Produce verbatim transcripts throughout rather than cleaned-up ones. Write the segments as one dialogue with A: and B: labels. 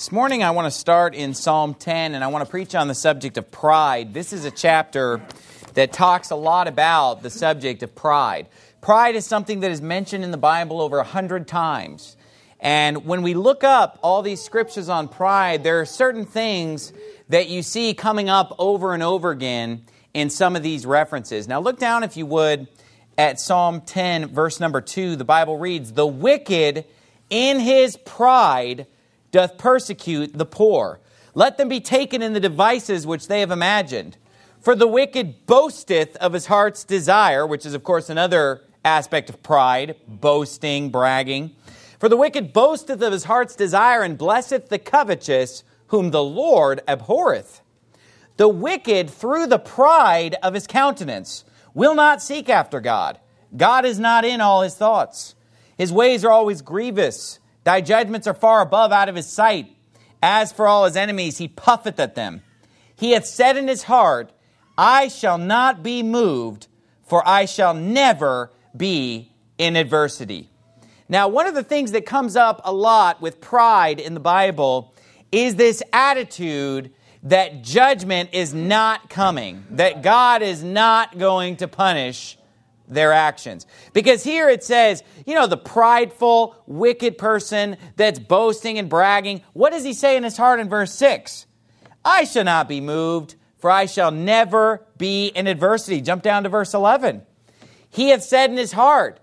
A: This morning I want to start in Psalm ten, and I want to preach on the subject of pride. This is a chapter that talks a lot about the subject of pride. Pride is something that is mentioned in the Bible over a hundred times. And when we look up all these scriptures on pride, there are certain things that you see coming up over and over again in some of these references. Now look down, if you would, at Psalm ten, verse number two. The Bible reads, "The wicked in his pride doth persecute the poor. Let them be taken in the devices which they have imagined. For the wicked boasteth of his heart's desire," which is, of course, another aspect of pride, boasting, bragging. "For the wicked boasteth of his heart's desire, and blesseth the covetous, whom the Lord abhorreth. The wicked, through the pride of his countenance, will not seek after God. God is not in all his thoughts. His ways are always grievous. Thy judgments are far above out of his sight. As for all his enemies, he puffeth at them. He hath said in his heart, I shall not be moved, for I shall never be in adversity." Now, one of the things that comes up a lot with pride in the Bible is this attitude that judgment is not coming, that God is not going to punish their actions. Because here it says, you know, the prideful, wicked person that's boasting and bragging. What does he say in his heart in verse six? I shall not be moved, for I shall never be in adversity. Jump down to verse eleven. He hath said in his heart,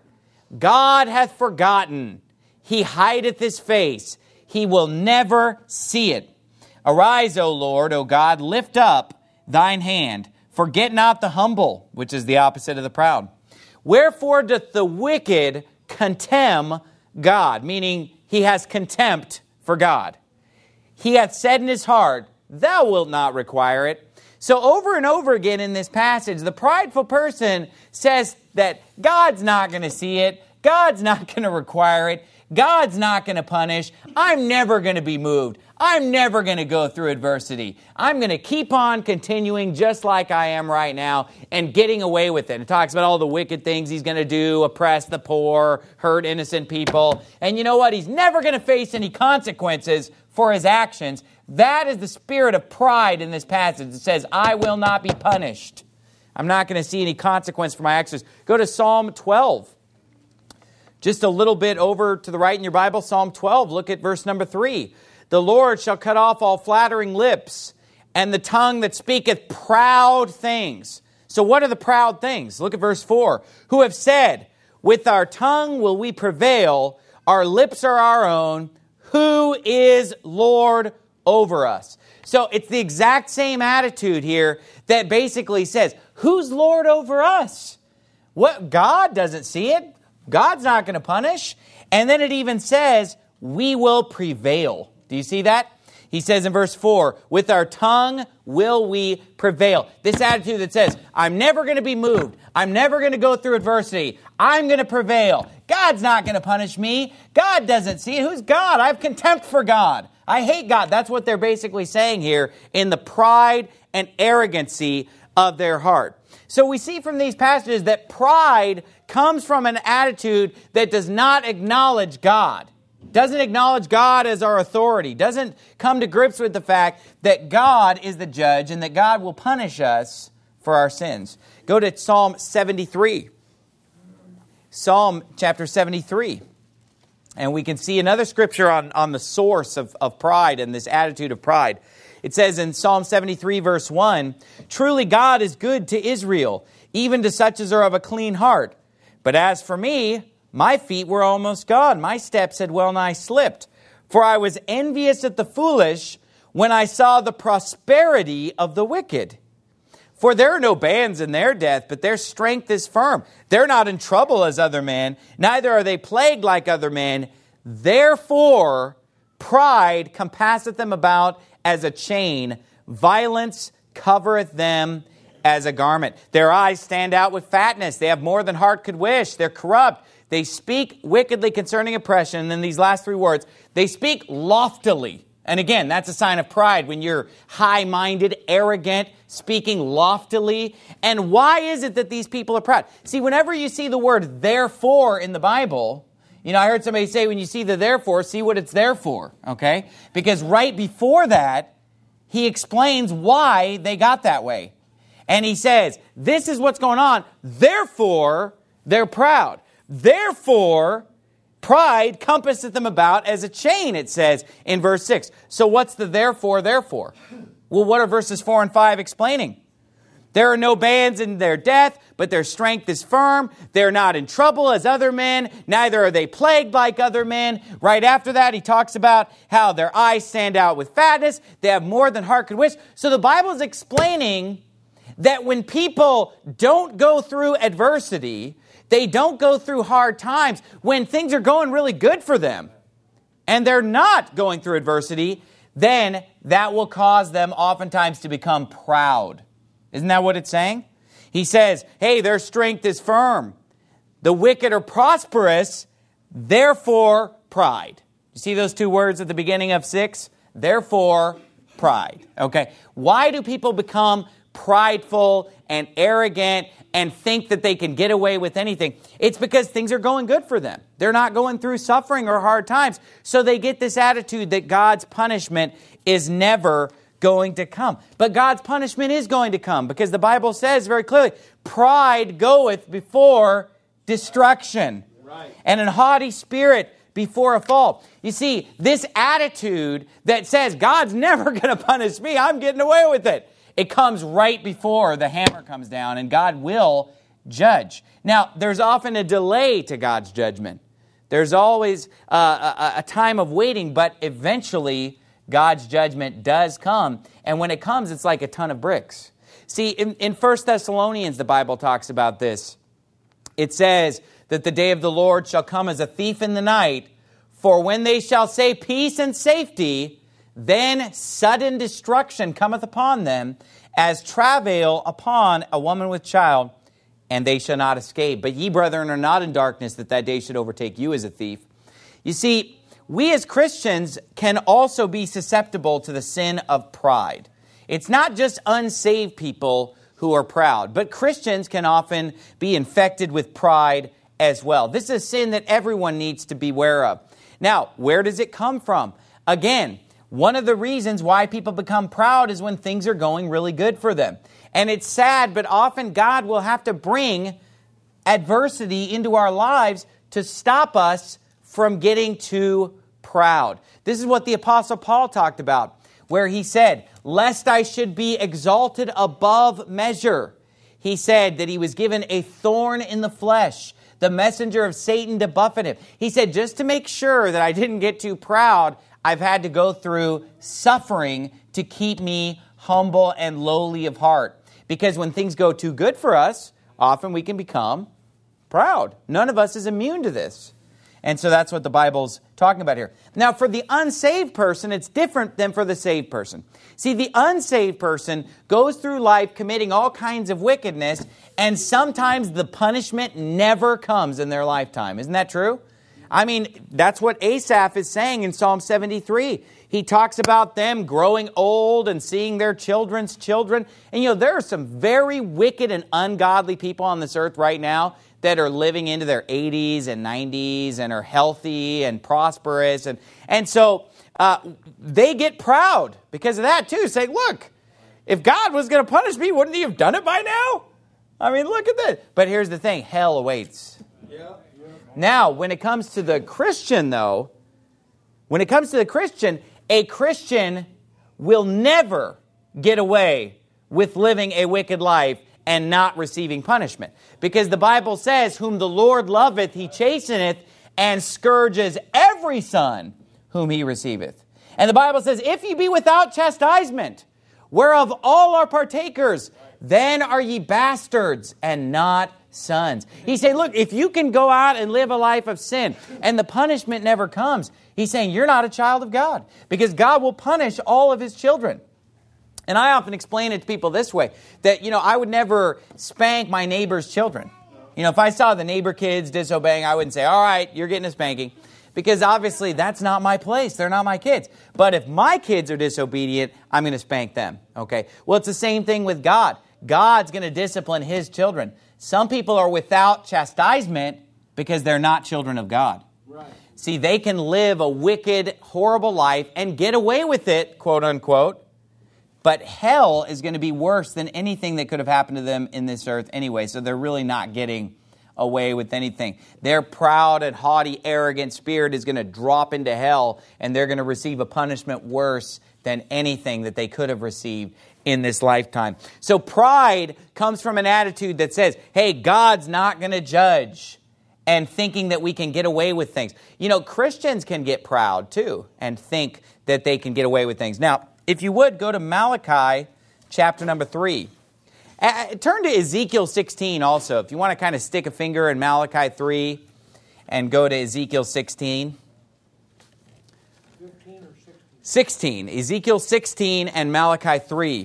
A: God hath forgotten. He hideth his face. He will never see it. Arise, O Lord, O God, lift up thine hand. Forget not the humble, which is the opposite of the proud. Wherefore doth the wicked contemn God, meaning he has contempt for God. He hath said in his heart, thou wilt not require it. So over and over again in this passage, the prideful person says that God's not going to see it. God's not going to require it. God's not going to punish. I'm never going to be moved. I'm never going to go through adversity. I'm going to keep on continuing just like I am right now and getting away with it. It talks about all the wicked things he's going to do, oppress the poor, hurt innocent people. And you know what? He's never going to face any consequences for his actions. That is the spirit of pride in this passage. It says, I will not be punished. I'm not going to see any consequence for my actions. Go to Psalm twelve. Just a little bit over to the right in your Bible, Psalm twelve, look at verse number three. The Lord shall cut off all flattering lips, and the tongue that speaketh proud things. So what are the proud things? Look at verse four. Who have said, with our tongue will we prevail, our lips are our own, who is Lord over us? So it's the exact same attitude here that basically says, who's Lord over us? What? God doesn't see it. God's not going to punish. And then it even says, we will prevail. Do you see that? He says in verse four, with our tongue will we prevail. This attitude that says, I'm never going to be moved. I'm never going to go through adversity. I'm going to prevail. God's not going to punish me. God doesn't see it. Who's God? I have contempt for God. I hate God. That's what they're basically saying here in the pride and arrogancy of their heart. So we see from these passages that pride comes from an attitude that does not acknowledge God, doesn't acknowledge God as our authority, doesn't come to grips with the fact that God is the judge and that God will punish us for our sins. Go to Psalm seventy-three. Psalm chapter seventy-three. And we can see another scripture on, on the source of, of pride and this attitude of pride. It says in Psalm seventy-three, verse one, truly God is good to Israel, even to such as are of a clean heart. But as for me, my feet were almost gone. My steps had well nigh slipped. For I was envious at the foolish when I saw the prosperity of the wicked. For there are no bands in their death, but their strength is firm. They're not in trouble as other men, neither are they plagued like other men. Therefore, pride compasseth them about as a chain. Violence covereth them as a garment. Their eyes stand out with fatness. They have more than heart could wish. They're corrupt. They speak wickedly concerning oppression. And then these last three words, they speak loftily. And again, that's a sign of pride when you're high-minded, arrogant, speaking loftily. And why is it that these people are proud? See, whenever you see the word therefore in the Bible, You know, I heard somebody say, when you see the therefore, see what it's there for, okay? Because right before that, he explains why they got that way. And he says, this is what's going on. Therefore, they're proud. Therefore, pride compasseth them about as a chain, it says in verse six. So what's the therefore, therefore? Well, what are verses four and five explaining? There are no bands in their death, but their strength is firm. They're not in trouble as other men, neither are they plagued like other men. Right after that, he talks about how their eyes stand out with fatness. They have more than heart could wish. So the Bible is explaining that when people don't go through adversity, they don't go through hard times, when things are going really good for them, and they're not going through adversity, then that will cause them oftentimes to become proud. Isn't that what it's saying? He says, hey, their strength is firm. The wicked are prosperous, therefore pride. You see those two words at the beginning of six? Therefore pride. Okay. Why do people become prideful and arrogant and think that they can get away with anything? It's because things are going good for them. They're not going through suffering or hard times. So they get this attitude that God's punishment is never going to come. But God's punishment is going to come, because the Bible says very clearly, pride goeth before destruction, right, and an haughty spirit before a fall. You see, this attitude that says, God's never going to punish me, I'm getting away with it, it comes right before the hammer comes down, and God will judge. Now, there's often a delay to God's judgment. There's always uh, a, a time of waiting, but eventually God's judgment does come. And when it comes, it's like a ton of bricks. See, in, in First Thessalonians, the Bible talks about this. It says that the day of the Lord shall come as a thief in the night, for when they shall say peace and safety, then sudden destruction cometh upon them, as travail upon a woman with child, and they shall not escape. But ye, brethren, are not in darkness, that that day should overtake you as a thief. You see, we as Christians can also be susceptible to the sin of pride. It's not just unsaved people who are proud, but Christians can often be infected with pride as well. This is a sin that everyone needs to be aware of. Now, where does it come from? Again, one of the reasons why people become proud is when things are going really good for them. And it's sad, but often God will have to bring adversity into our lives to stop us from getting too proud. This is what the Apostle Paul talked about, where he said, lest I should be exalted above measure. He said that he was given a thorn in the flesh, the messenger of Satan to buffet him. He said, just to make sure that I didn't get too proud, I've had to go through suffering to keep me humble and lowly of heart. Because when things go too good for us, often we can become proud. None of us is immune to this. And so that's what the Bible's talking about here. Now, for the unsaved person, it's different than for the saved person. See, the unsaved person goes through life committing all kinds of wickedness, and sometimes the punishment never comes in their lifetime. Isn't that true? I mean, that's what Asaph is saying in Psalm seventy-three. He talks about them growing old and seeing their children's children. And, you know, there are some very wicked and ungodly people on this earth right now that are living into their eighties and nineties and are healthy and prosperous. And, and so uh, they get proud because of that too. Say, look, if God was going to punish me, wouldn't he have done it by now? I mean, look at this. But here's the thing, hell awaits. Yeah. Now, when it comes to the Christian, though, when it comes to the Christian, a Christian will never get away with living a wicked life and not receiving punishment. Because the Bible says, whom the Lord loveth, he chasteneth, and scourges every son whom he receiveth. And the Bible says, if ye be without chastisement, whereof all are partakers, then are ye bastards and not sons. He's saying, look, if you can go out and live a life of sin and the punishment never comes, he's saying you're not a child of God, because God will punish all of his children. And I often explain it to people this way, that, you know, I would never spank my neighbor's children. You know, if I saw the neighbor kids disobeying, I wouldn't say, all right, you're getting a spanking. Because obviously that's not my place. They're not my kids. But if my kids are disobedient, I'm going to spank them. Okay? Well, it's the same thing with God. God's going to discipline his children. Some people are without chastisement because they're not children of God. Right. See, they can live a wicked, horrible life and get away with it, quote unquote, but hell is going to be worse than anything that could have happened to them in this earth anyway, so they're really not getting away with anything. Their proud and haughty, arrogant spirit is going to drop into hell, and they're going to receive a punishment worse than anything that they could have received in this lifetime. So pride comes from an attitude that says, hey, God's not going to judge, and thinking that we can get away with things. You know, Christians can get proud too and think that they can get away with things. Now, if you would, go to Malachi chapter number three. Uh, turn to Ezekiel sixteen also. If you want to kind of stick a finger in Malachi three and go to Ezekiel sixteen.
B: fifteen or sixteen?
A: sixteen. Ezekiel sixteen and Malachi three.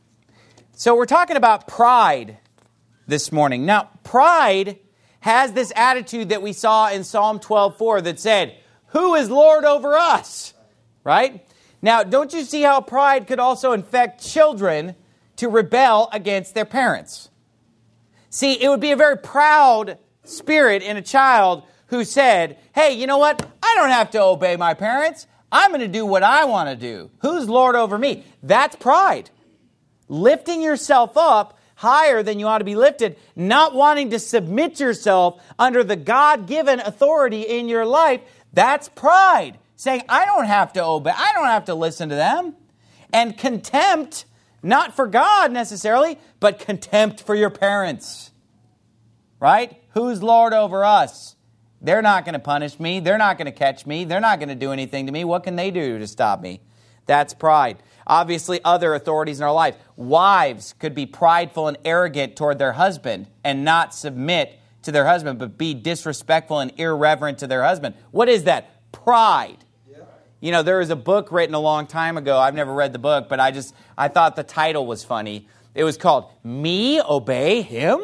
A: So we're talking about pride this morning. Now, pride has this attitude that we saw in Psalm twelve four that said, who is Lord over us? Right? Now, don't you see how pride could also infect children to rebel against their parents? See, it would be a very proud spirit in a child who said, hey, you know what? I don't have to obey my parents. I'm going to do what I want to do. Who's Lord over me? That's pride. Lifting yourself up higher than you ought to be lifted, not wanting to submit yourself under the God-given authority in your life, that's pride. Saying, I don't have to obey, I don't have to listen to them. And contempt, not for God necessarily, but contempt for your parents. Right? Who's Lord over us? They're not going to punish me. They're not going to catch me. They're not going to do anything to me. What can they do to stop me? That's pride. Obviously, other authorities in our life. Wives could be prideful and arrogant toward their husband and not submit to their husband, but be disrespectful and irreverent to their husband. What is that? Pride. Yeah. You know, there was a book written a long time ago. I've never read the book, but I just, I thought the title was funny. It was called Me Obey Him?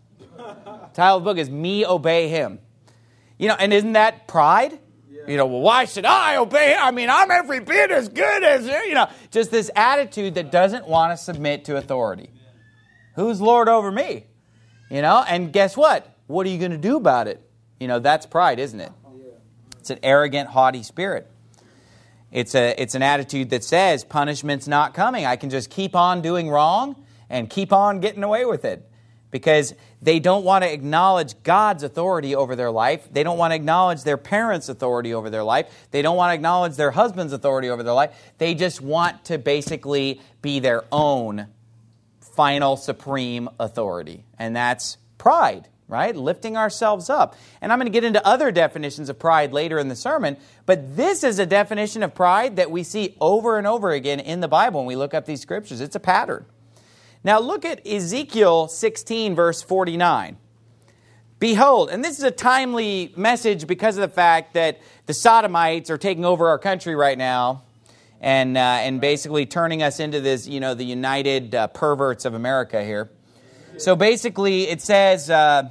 A: The title of the book is Me Obey Him. You know, and isn't that pride? You know, well, why should I obey him? I mean, I'm every bit as good as, you know, just this attitude that doesn't want to submit to authority. Who's Lord over me? You know, and guess what? What are you going to do about it? You know, that's pride, isn't it? It's an arrogant, haughty spirit. It's a, it's an attitude that says punishment's not coming. I can just keep on doing wrong and keep on getting away with it. Because they don't want to acknowledge God's authority over their life. They don't want to acknowledge their parents' authority over their life. They don't want to acknowledge their husband's authority over their life. They just want to basically be their own final, supreme authority. And that's pride, right? Lifting ourselves up. And I'm going to get into other definitions of pride later in the sermon. But this is a definition of pride that we see over and over again in the Bible when we look up these scriptures. It's a pattern. Now look at Ezekiel sixteen, verse forty-nine. Behold, and this is a timely message because of the fact that the Sodomites are taking over our country right now and uh, and basically turning us into this, you know, the united uh, perverts of America here. So basically it says uh,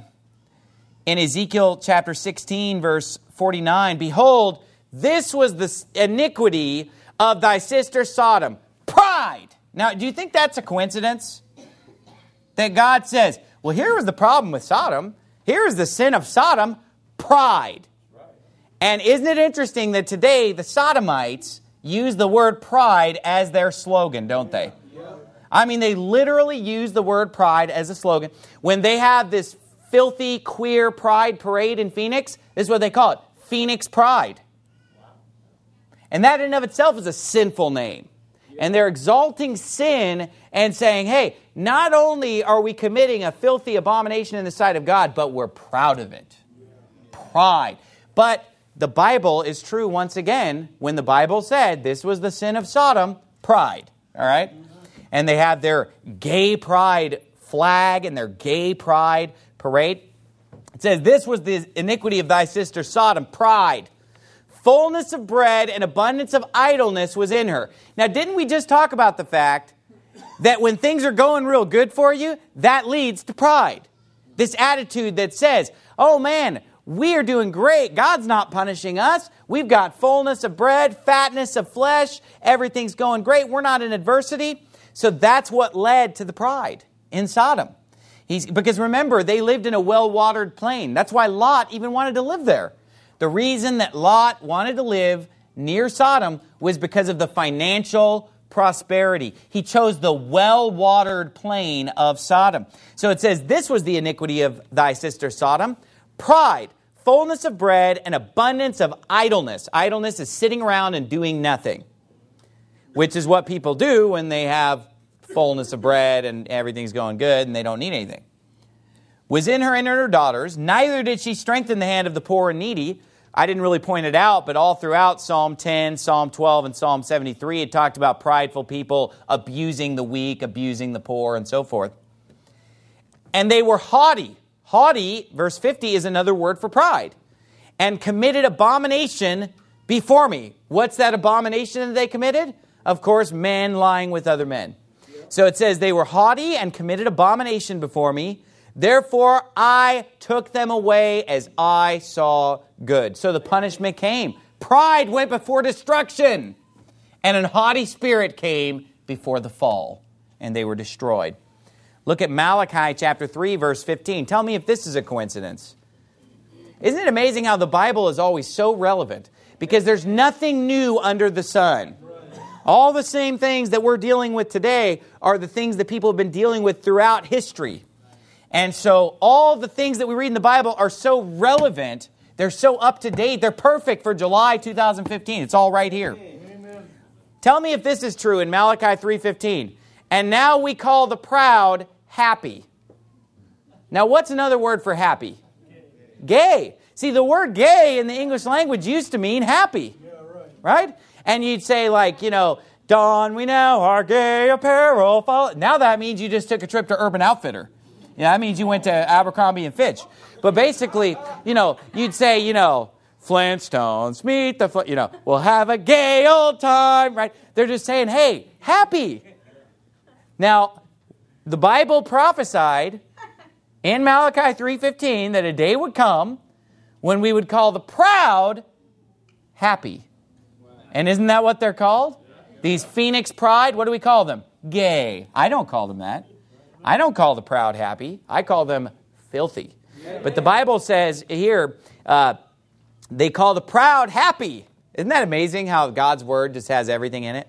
A: in Ezekiel chapter sixteen, verse forty-nine, behold, this was the iniquity of thy sister Sodom, pride. Now, do you think that's a coincidence? That God says, well, here was the problem with Sodom. Here is the sin of Sodom, pride. Right. And isn't it interesting that today the Sodomites use the word pride as their slogan, don't they? Yeah. I mean, they literally use the word pride as a slogan. When they have this filthy, queer pride parade in Phoenix, this is what they call it, Phoenix Pride. Wow. And that in and of itself is a sinful name. And they're exalting sin and saying, hey, not only are we committing a filthy abomination in the sight of God, but we're proud of it. Pride. But the Bible is true once again when the Bible said this was the sin of Sodom, pride. All right? And they have their gay pride flag and their gay pride parade. It says, this was the iniquity of thy sister Sodom, pride. Fullness of bread and abundance of idleness was in her. Now, didn't we just talk about the fact that when things are going real good for you, that leads to pride? This attitude that says, oh man, we are doing great. God's not punishing us. We've got fullness of bread, fatness of flesh. Everything's going great. We're not in adversity. So that's what led to the pride in Sodom. He's, because remember, they lived in a well-watered plain. That's why Lot even wanted to live there. The reason that Lot wanted to live near Sodom was because of the financial prosperity. He chose the well-watered plain of Sodom. So it says, this was the iniquity of thy sister Sodom: pride, fullness of bread, and abundance of idleness. Idleness is sitting around and doing nothing, which is what people do when they have fullness of bread and everything's going good and they don't need anything. Was in her and in her daughters, neither did she strengthen the hand of the poor and needy. I didn't really point it out, but all throughout Psalm ten, Psalm twelve, and Psalm seventy-three, it talked about prideful people abusing the weak, abusing the poor, and so forth. And they were haughty. Haughty, verse fifty, is another word for pride. And committed abomination before me. What's that abomination that they committed? Of course, men lying with other men. So it says, they were haughty and committed abomination before me. Therefore, I took them away as I saw good. So the punishment came. Pride went before destruction, and an haughty spirit came before the fall, and they were destroyed. Look at Malachi chapter three, verse fifteen. Tell me if this is a coincidence. Isn't it amazing how the Bible is always so relevant? Because there's nothing new under the sun. All the same things that we're dealing with today are the things that people have been dealing with throughout history. And so all the things that we read in the Bible are so relevant. They're so up to date. They're perfect for July two thousand fifteen. It's all right here. Amen. Tell me if this is true in Malachi three fifteen. And now we call the proud happy. Now what's another word for happy? Gay. See, the word gay in the English language used to mean happy. Yeah, right. Right? And you'd say like, you know, don we now our gay apparel. Follow. Now that means you just took a trip to Urban Outfitter. Yeah, that means you went to Abercrombie and Fitch. But basically, you know, you'd say, you know, Flintstones, meet the, Fl- you know, we'll have a gay old time, right? They're just saying, hey, happy. Now, the Bible prophesied in Malachi three fifteen that a day would come when we would call the proud happy. And isn't that what they're called? These Phoenix Pride, what do we call them? Gay. I don't call them that. I don't call the proud happy. I call them filthy. But the Bible says here, uh, they call the proud happy. Isn't that amazing how God's word just has everything in it?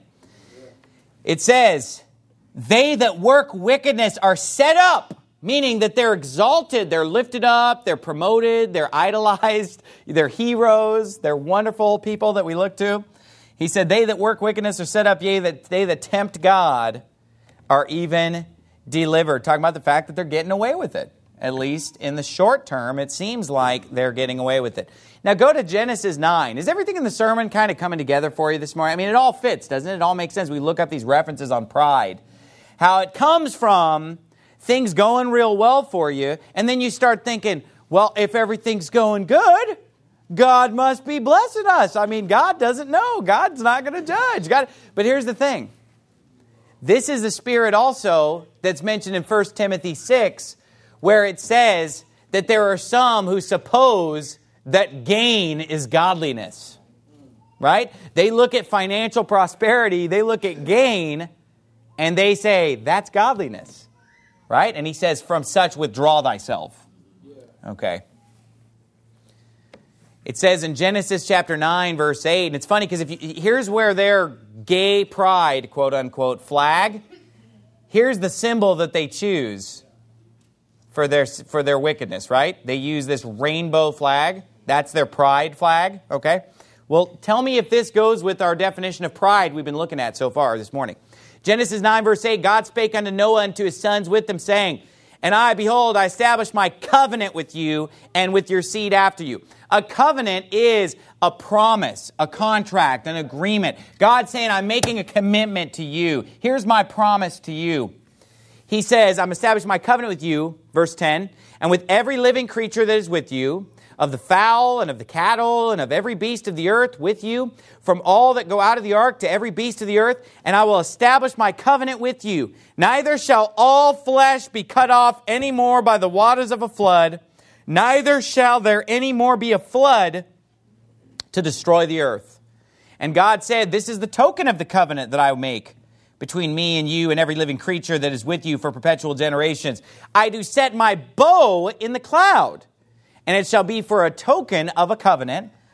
A: It says, they that work wickedness are set up, meaning that they're exalted, they're lifted up, they're promoted, they're idolized, they're heroes, they're wonderful people that we look to. He said, they that work wickedness are set up, yea, that they that tempt God are even delivered. Talking about the fact that they're getting away with it. At least in the short term, it seems like they're getting away with it. Now go to Genesis nine. Is everything in the sermon kind of coming together for you this morning? I mean, it all fits, doesn't it? It all makes sense. We look up these references on pride. How it comes from things going real well for you, and then you start thinking, well, if everything's going good, God must be blessing us. I mean, God doesn't know. God's not going to judge. God. But here's the thing. This is the spirit also that's mentioned in First Timothy six, where it says that there are some who suppose that gain is godliness. Right? They look at financial prosperity, they look at gain, and they say, that's godliness. Right? And he says, from such withdraw thyself. Okay. It says in Genesis chapter nine, verse eight, and it's funny because if you, here's where their gay pride, quote unquote, flag, here's the symbol that they choose for their for their wickedness, right? They use this rainbow flag. That's their pride flag, okay? Well, tell me if this goes with our definition of pride we've been looking at so far this morning. Genesis nine, verse eight, God spake unto Noah and to his sons with them, saying, and I, behold, I establish my covenant with you and with your seed after you. A covenant is a promise, a contract, an agreement. God's saying, I'm making a commitment to you. Here's my promise to you. He says, I'm establishing my covenant with you, verse ten, and with every living creature that is with you, of the fowl and of the cattle and of every beast of the earth with you, from all that go out of the ark to every beast of the earth, and I will establish my covenant with you. Neither shall all flesh be cut off any more by the waters of a flood, neither shall there any more be a flood to destroy the earth. And God said, this is the token of the covenant that I will make between me and you and every living creature that is with you for perpetual generations. I do set my bow in the cloud, and it shall be for a token of a covenant.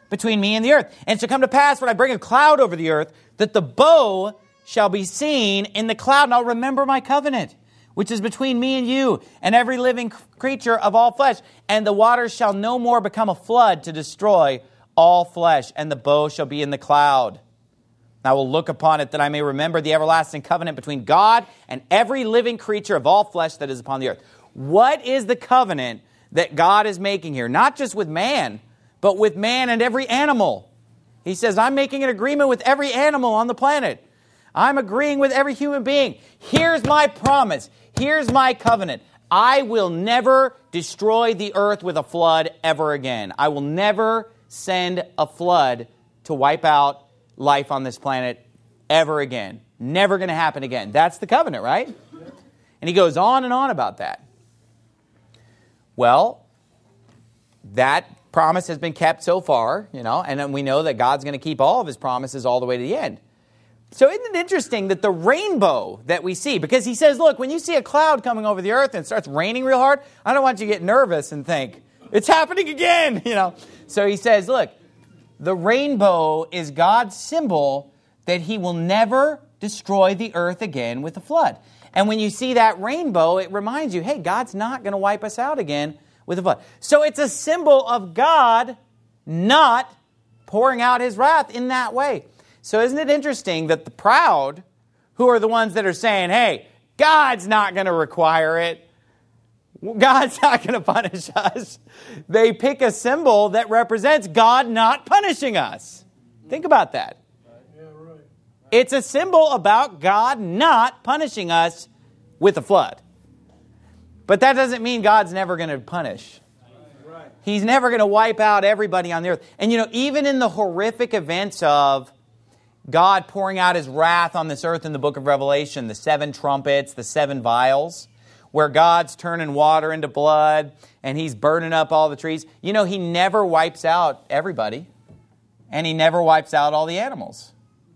A: between me and the earth. And it shall come to pass when I bring a cloud over the earth, that the bow shall be seen in the cloud. And I'll remember my covenant, which is between me and you and every living creature of all flesh. And the waters shall no more become a flood to destroy all flesh. And the bow shall be in the cloud. I will look upon it that I may remember the everlasting covenant between God and every living creature of all flesh that is upon the earth. What is the covenant that God is making here? Not just with man, but with man and every animal. He says, I'm making an agreement with every animal on the planet. I'm agreeing with every human being. Here's my promise. Here's my covenant. I will never destroy the earth with a flood ever again. I will never send a flood to wipe out life on this planet ever again. Never going to happen again. That's the covenant, right? And he goes on and on about that. Well, that promise has been kept so far, you know, and then we know that God's going to keep all of his promises all the way to the end. So isn't it interesting that the rainbow that we see, because he says, look, when you see a cloud coming over the earth and it starts raining real hard, I don't want you to get nervous and think, it's happening again, you know. So he says, look, the rainbow is God's symbol that he will never destroy the earth again with a flood. And when you see that rainbow, it reminds you, hey, God's not going to wipe us out again with a flood. So it's a symbol of God not pouring out his wrath in that way. So isn't it interesting that the proud, who are the ones that are saying, hey, God's not going to require it, God's not going to punish us, they pick a symbol that represents God not punishing us. Think about that.
B: Yeah, right.
A: It's a symbol about God not punishing us with a flood. But that doesn't mean God's never going to punish.
B: Right.
A: He's never going to wipe out everybody on the earth. And you know, even in the horrific events of God pouring out his wrath on this earth in the book of Revelation, the seven trumpets, the seven vials, where God's turning water into blood and he's burning up all the trees. You know, he never wipes out everybody, and he never wipes out all the animals.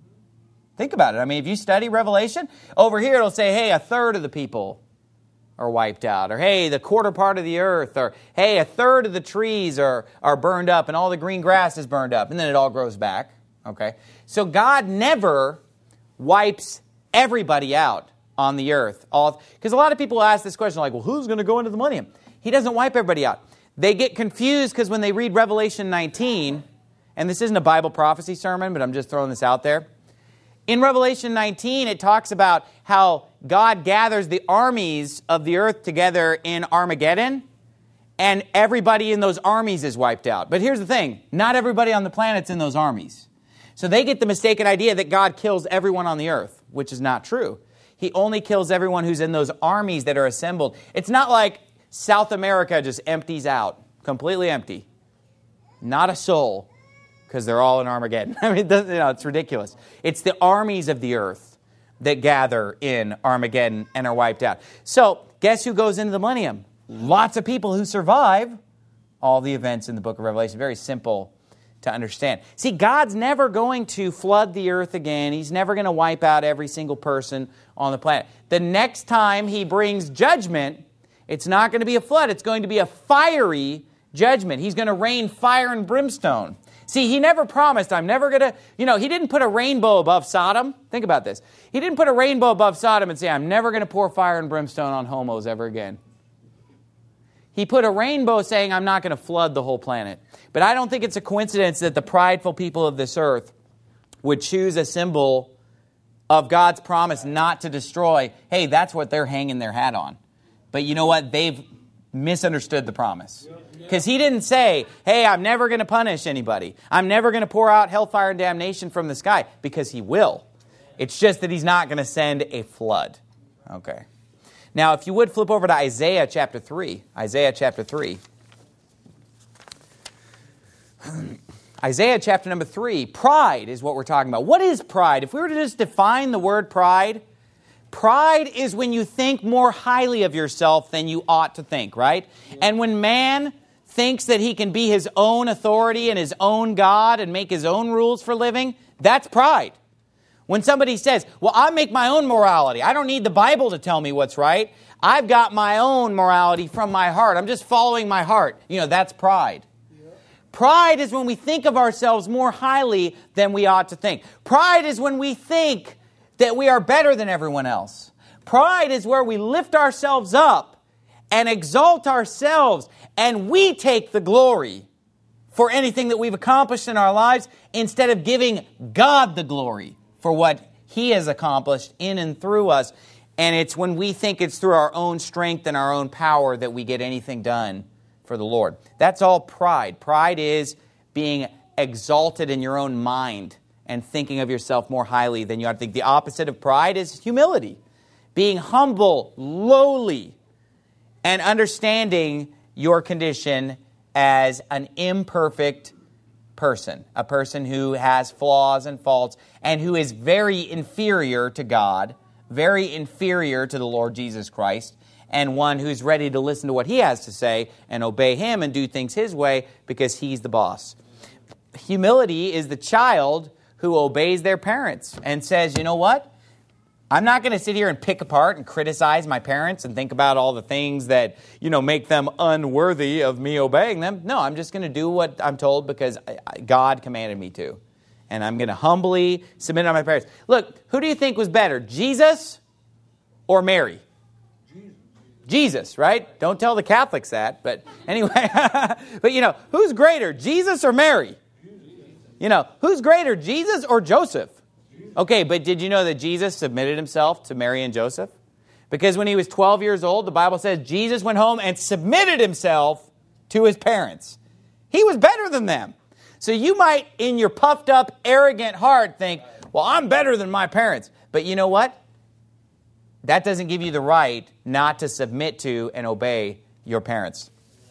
A: Think about it. I mean, if you study Revelation, over here it'll say, hey, a third of the people are wiped out, or hey, the quarter part of the earth, or hey, a third of the trees are, are burned up and all the green grass is burned up, and then it all grows back. Okay? So God never wipes everybody out on the earth. Because a lot of people ask this question like, well, who's going to go into the millennium? He doesn't wipe everybody out. They get confused because when they read Revelation nineteen, and this isn't a Bible prophecy sermon, but I'm just throwing this out there. In Revelation nineteen, it talks about how God gathers the armies of the earth together in Armageddon, and everybody in those armies is wiped out. But here's the thing, not everybody on the planet's in those armies. So they get the mistaken idea that God kills everyone on the earth, which is not true. He only kills everyone who's in those armies that are assembled. It's not like South America just empties out, completely empty. Not a soul, because they're all in Armageddon. I mean, it doesn't, you know, it's ridiculous. It's the armies of the earth that gather in Armageddon and are wiped out. So, guess who goes into the millennium? Lots of people who survive all the events in the book of Revelation. Very simple to understand. See, God's never going to flood the earth again. He's never going to wipe out every single person on the planet. The next time he brings judgment, it's not going to be a flood. It's going to be a fiery judgment. He's going to rain fire and brimstone. See, he never promised, I'm never going to, you know, he didn't put a rainbow above Sodom. Think about this. He didn't put a rainbow above Sodom and say, I'm never going to pour fire and brimstone on homos ever again. He put a rainbow saying, I'm not going to flood the whole planet. But I don't think it's a coincidence that the prideful people of this earth would choose a symbol of God's promise not to destroy. Hey, that's what they're hanging their hat on. But you know what? They've misunderstood the promise. Because he didn't say, hey, I'm never going to punish anybody. I'm never going to pour out hellfire and damnation from the sky. Because he will. It's just that he's not going to send a flood. Okay. Now, if you would flip over to Isaiah chapter three. Isaiah chapter three. Isaiah chapter number three. Pride is what we're talking about. What is pride? If we were to just define the word pride, pride is when you think more highly of yourself than you ought to think, right? And when man thinks that he can be his own authority and his own God and make his own rules for living, that's pride. When somebody says, well, I make my own morality. I don't need the Bible to tell me what's right. I've got my own morality from my heart. I'm just following my heart. You know, that's pride. Yeah. Pride is when we think of ourselves more highly than we ought to think. Pride is when we think that we are better than everyone else. Pride is where we lift ourselves up and exalt ourselves, and we take the glory for anything that we've accomplished in our lives instead of giving God the glory for what He has accomplished in and through us. And it's when we think it's through our own strength and our own power that we get anything done for the Lord. That's all pride. Pride is being exalted in your own mind and thinking of yourself more highly than you ought to think. The opposite of pride is humility. Being humble, lowly, and understanding your condition as an imperfect person. A person who has flaws and faults and who is very inferior to God, very inferior to the Lord Jesus Christ, and one who's ready to listen to what He has to say and obey Him and do things His way because He's the boss. Humility is the child who obeys their parents and says, you know what? I'm not going to sit here and pick apart and criticize my parents and think about all the things that, you know, make them unworthy of me obeying them. No, I'm just going to do what I'm told because God commanded me to. And I'm going to humbly submit to my parents. Look, who do you think was better, Jesus or Mary? Jesus, Jesus, right? Don't tell the Catholics that. But anyway, but you know, who's greater, Jesus or Mary? You know, who's greater, Jesus or Joseph? Okay, but did you know that Jesus submitted Himself to Mary and Joseph? Because when He was twelve years old, the Bible says Jesus went home and submitted Himself to His parents. He was better than them. So you might, in your puffed up, arrogant heart, think, well, I'm better than my parents. But you know what? That doesn't give you the right not to submit to and obey your parents.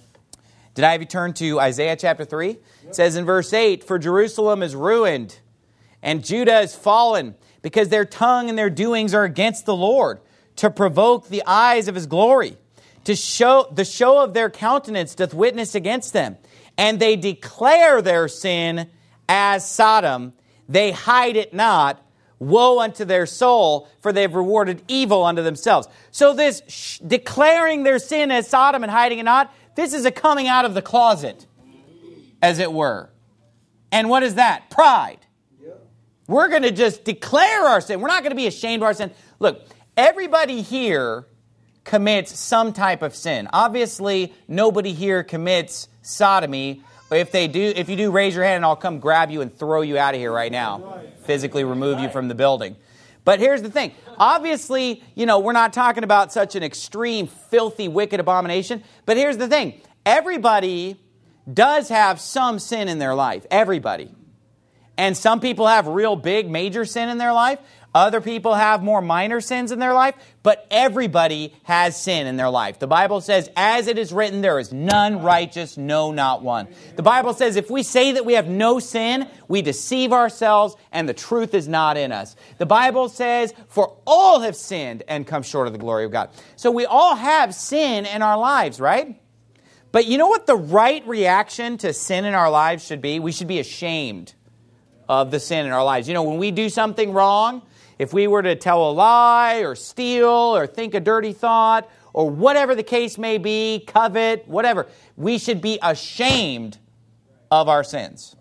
A: Did I have you turn to Isaiah chapter three? Yep. It says in verse eight, for Jerusalem is ruined, and Judah is fallen, because their tongue and their doings are against the Lord, to provoke the eyes of His glory. To show the show of their countenance doth witness against them, and they declare their sin as Sodom. They hide it not. Woe unto their soul, for they have rewarded evil unto themselves. So this sh- declaring their sin as Sodom and hiding it not, this is a coming out of the closet, as it were. And what is that? Pride. We're going to just declare our sin. We're not going to be ashamed of our sin. Look, everybody here commits some type of sin. Obviously, nobody here commits sodomy. If they do, if you do, raise your hand and I'll come grab you and throw you out of here right now. Physically remove you from the building. But here's the thing. Obviously, you know, we're not talking about such an extreme, filthy, wicked abomination. But here's the thing. Everybody does have some sin in their life. Everybody. And some people have real big, major sin in their life. Other people have more minor sins in their life. But everybody has sin in their life. The Bible says, as it is written, there is none righteous, no, not one. The Bible says if we say that we have no sin, we deceive ourselves and the truth is not in us. The Bible says, for all have sinned and come short of the glory of God. So we all have sin in our lives, right? But you know what the right reaction to sin in our lives should be? We should be ashamed of the sin in our lives. You know, when we do something wrong, if we were to tell a lie or steal or think a dirty thought or whatever the case may be, covet, whatever, we should be ashamed of our sins.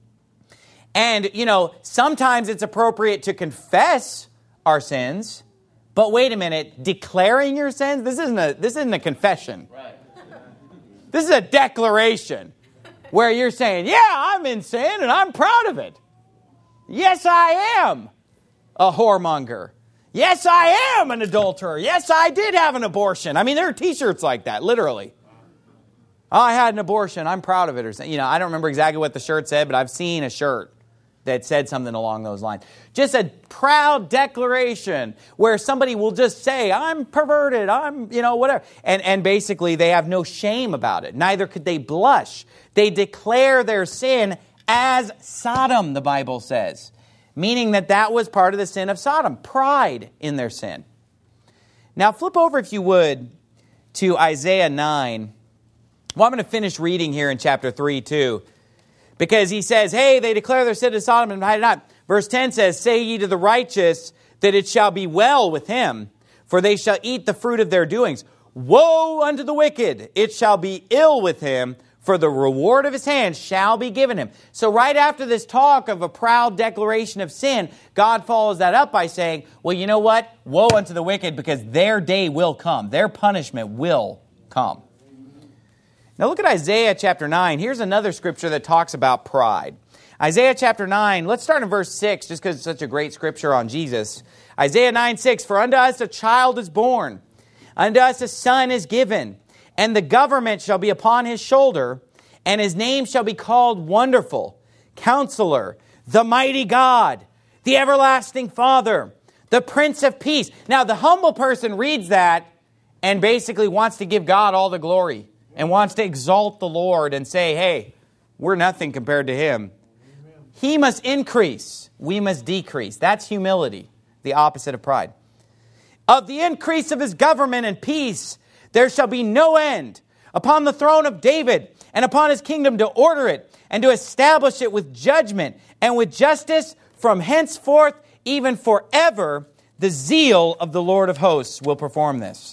A: And, you know, sometimes it's appropriate to confess our sins, but wait a minute, declaring your sins? This isn't a, this isn't a confession. Right. This is a declaration where you're saying, yeah, I'm in sin and I'm proud of it. Yes, I am a whoremonger. Yes, I am an adulterer. Yes, I did have an abortion. I mean, there are t-shirts like that, literally. Oh, I had an abortion. I'm proud of it. Or something. You know, I don't remember exactly what the shirt said, but I've seen a shirt that said something along those lines. Just a proud declaration where somebody will just say, I'm perverted, I'm, you know, whatever. And, and basically they have no shame about it. Neither could they blush. They declare their sin as Sodom, the Bible says. Meaning that that was part of the sin of Sodom. Pride in their sin. Now flip over, if you would, to Isaiah nine. Well, I'm going to finish reading here in chapter three too. Because he says, hey, they declare their sin to Sodom and hide it not. Verse ten says, say ye to the righteous that it shall be well with him, for they shall eat the fruit of their doings. Woe unto the wicked, it shall be ill with him, for the reward of his hands shall be given him. So right after this talk of a proud declaration of sin, God follows that up by saying, well, you know what? Woe unto the wicked, because their day will come. Their punishment will come. Now look at Isaiah chapter nine. Here's another scripture that talks about pride. Isaiah chapter nine, let's start in verse six, just because it's such a great scripture on Jesus. Isaiah nine six, for unto us a child is born, unto us a son is given, and the government shall be upon his shoulder, and his name shall be called Wonderful, Counselor, the Mighty God, the Everlasting Father, the Prince of Peace. Now, the humble person reads that and basically wants to give God all the glory and wants to exalt the Lord and say, hey, we're nothing compared to him. Amen. He must increase, we must decrease. That's humility, the opposite of pride. Of the increase of his government and peace, there shall be no end upon the throne of David and upon his kingdom, to order it and to establish it with judgment and with justice from henceforth, even forever. The zeal of the Lord of hosts will perform this.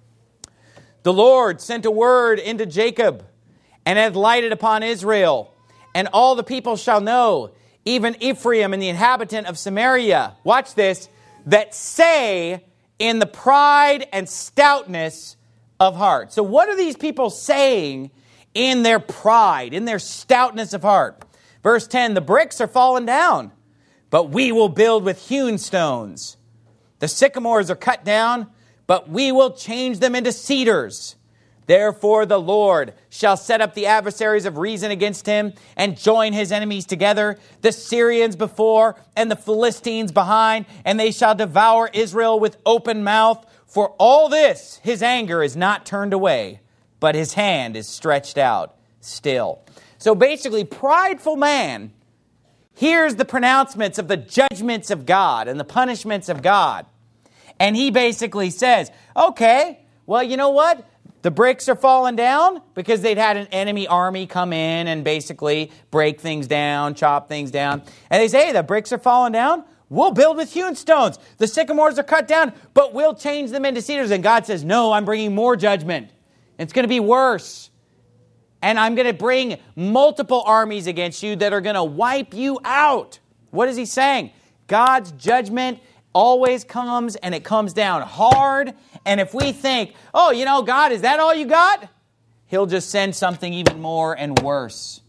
A: The Lord sent a word into Jacob and hath lighted upon Israel, and all the people shall know, even Ephraim and the inhabitant of Samaria, watch this, that say in the pride and stoutness of heart. So what are these people saying in their pride, in their stoutness of heart? Verse ten, the bricks are fallen down, but we will build with hewn stones. The sycamores are cut down, but we will change them into cedars. Therefore the Lord shall set up the adversaries of reason against him and join his enemies together, the Syrians before and the Philistines behind, and they shall devour Israel with open mouth. For all this, his anger is not turned away, but his hand is stretched out still. So basically, prideful man hears the pronouncements of the judgments of God and the punishments of God. And he basically says, okay, well, you know what? The bricks are falling down because they'd had an enemy army come in and basically break things down, chop things down. And they say, hey, the bricks are falling down. We'll build with hewn stones. The sycamores are cut down, but we'll change them into cedars. And God says, no, I'm bringing more judgment. It's going to be worse. And I'm going to bring multiple armies against you that are going to wipe you out. What is he saying? God's judgment always comes, and it comes down hard. And if we think, oh, you know, God, is that all you got? He'll just send something even more and worse.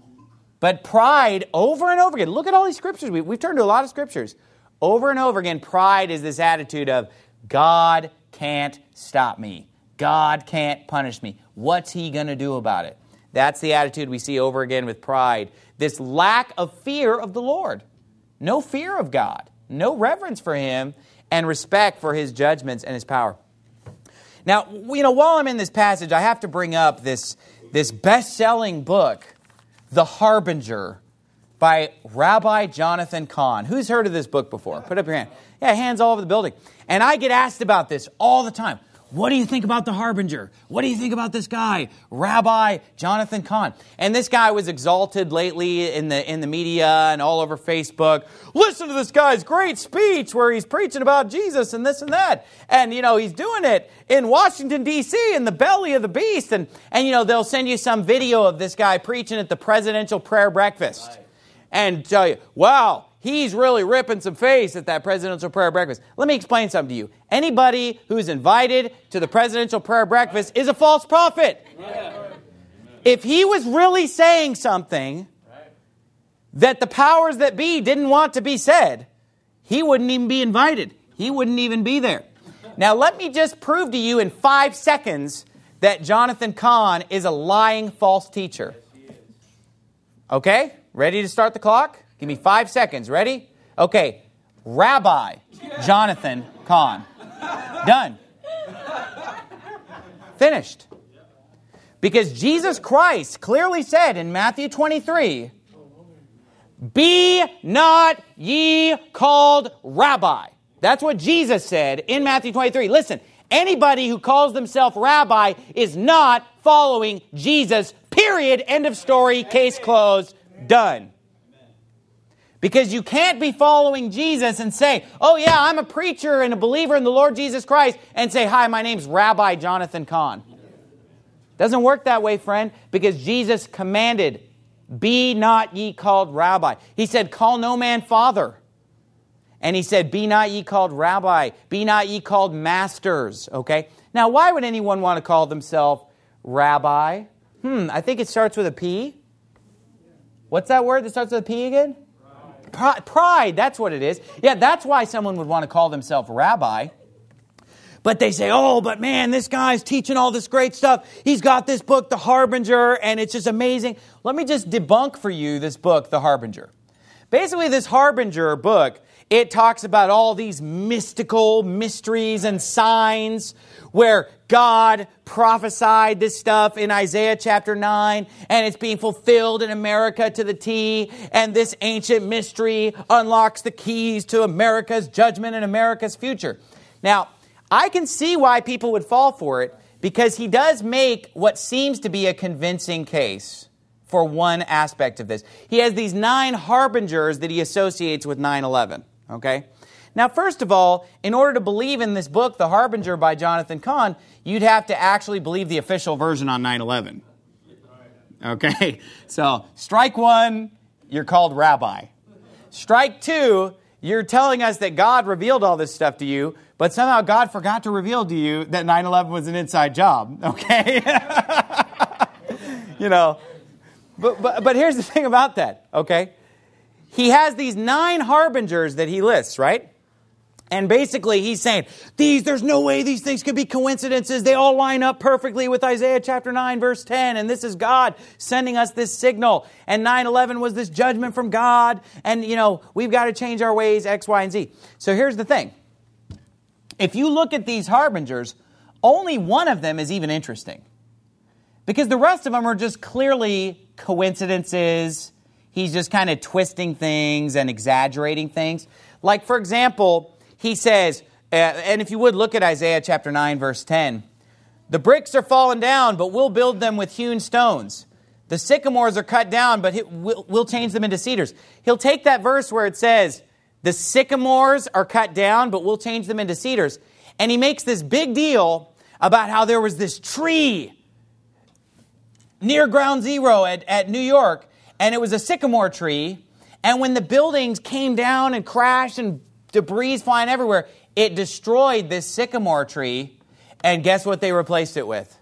A: But pride, over and over again, look at all these scriptures. We, we've turned to a lot of scriptures. Over and over again, pride is this attitude of, God can't stop me. God can't punish me. What's he going to do about it? That's the attitude we see over again with pride. This lack of fear of the Lord. No fear of God. No reverence for him and respect for his judgments and his power. Now, you know, while I'm in this passage, I have to bring up this, this best-selling book, The Harbinger, by Rabbi Jonathan Cahn. Who's heard of this book before? Put up your hand. Yeah, hands all over the building. And I get asked about this all the time. What do you think about The Harbinger? What do you think about this guy, Rabbi Jonathan Cahn? And this guy was exalted lately in the in the media and all over Facebook. Listen to this guy's great speech where he's preaching about Jesus and this and that. And, you know, he's doing it in Washington, D C in the belly of the beast. And, and you know, they'll send you some video of this guy preaching at the presidential prayer breakfast. Right. And tell you, wow, he's really ripping some face at that presidential prayer breakfast. Let me explain something to you. Anybody who's invited to the presidential prayer breakfast is a false prophet. Yeah. If he was really saying something that the powers that be didn't want to be said, he wouldn't even be invited. He wouldn't even be there. Now, let me just prove to you in five seconds that Jonathan Cahn is a lying false teacher. Okay? Ready to start the clock? Give me five seconds. Ready? Okay. Rabbi Jonathan Cahn. Done. Finished. Because Jesus Christ clearly said in Matthew twenty-three, be not ye called rabbi. That's what Jesus said in Matthew twenty-three. Listen, anybody who calls themselves rabbi is not following Jesus. Period. End of story. Case closed. Done. Because you can't be following Jesus and say, oh yeah, I'm a preacher and a believer in the Lord Jesus Christ, and say, hi, my name's Rabbi Jonathan Cahn. Doesn't work that way, friend, because Jesus commanded, be not ye called rabbi. He said, call no man father. And he said, be not ye called rabbi. Be not ye called masters. Okay? Now, why would anyone want to call themselves rabbi? Hmm, I think it starts with a P. What's that word that starts with a P again? Pride. Pride, that's what it is. Yeah, that's why someone would want to call themselves rabbi. But they say, oh, but man, this guy's teaching all this great stuff. He's got this book, The Harbinger, and it's just amazing. Let me just debunk for you this book, The Harbinger. Basically, this Harbinger book, it talks about all these mystical mysteries and signs where God prophesied this stuff in Isaiah chapter nine, and it's being fulfilled in America to the T, and this ancient mystery unlocks the keys to America's judgment and America's future. Now, I can see why people would fall for it, because he does make what seems to be a convincing case for one aspect of this. He has these nine harbingers that he associates with nine eleven. Okay? Now, first of all, in order to believe in this book, The Harbinger by Jonathan Cahn, you'd have to actually believe the official version on nine eleven. Okay? So, strike one, you're called rabbi. Strike two, you're telling us that God revealed all this stuff to you, but somehow God forgot to reveal to you that nine eleven was an inside job. Okay? You know, but, but, but here's the thing about that, okay? He has these nine harbingers that he lists, right? And basically he's saying, these, there's no way these things could be coincidences. They all line up perfectly with Isaiah chapter nine, verse ten. And this is God sending us this signal. And nine eleven was this judgment from God. And, you know, we've got to change our ways, X, Y, and Z. So here's the thing. If you look at these harbingers, only one of them is even interesting. Because the rest of them are just clearly coincidences. He's just kind of twisting things and exaggerating things. Like, for example, he says, uh, and if you would look at Isaiah chapter nine, verse ten, the bricks are fallen down, but we'll build them with hewn stones. The sycamores are cut down, but we'll, we'll change them into cedars. He'll take that verse where it says, the sycamores are cut down, but we'll change them into cedars. And he makes this big deal about how there was this tree near Ground Zero at, at New York, and it was a sycamore tree. And when the buildings came down and crashed and debris flying everywhere, it destroyed this sycamore tree. And guess what they replaced it with?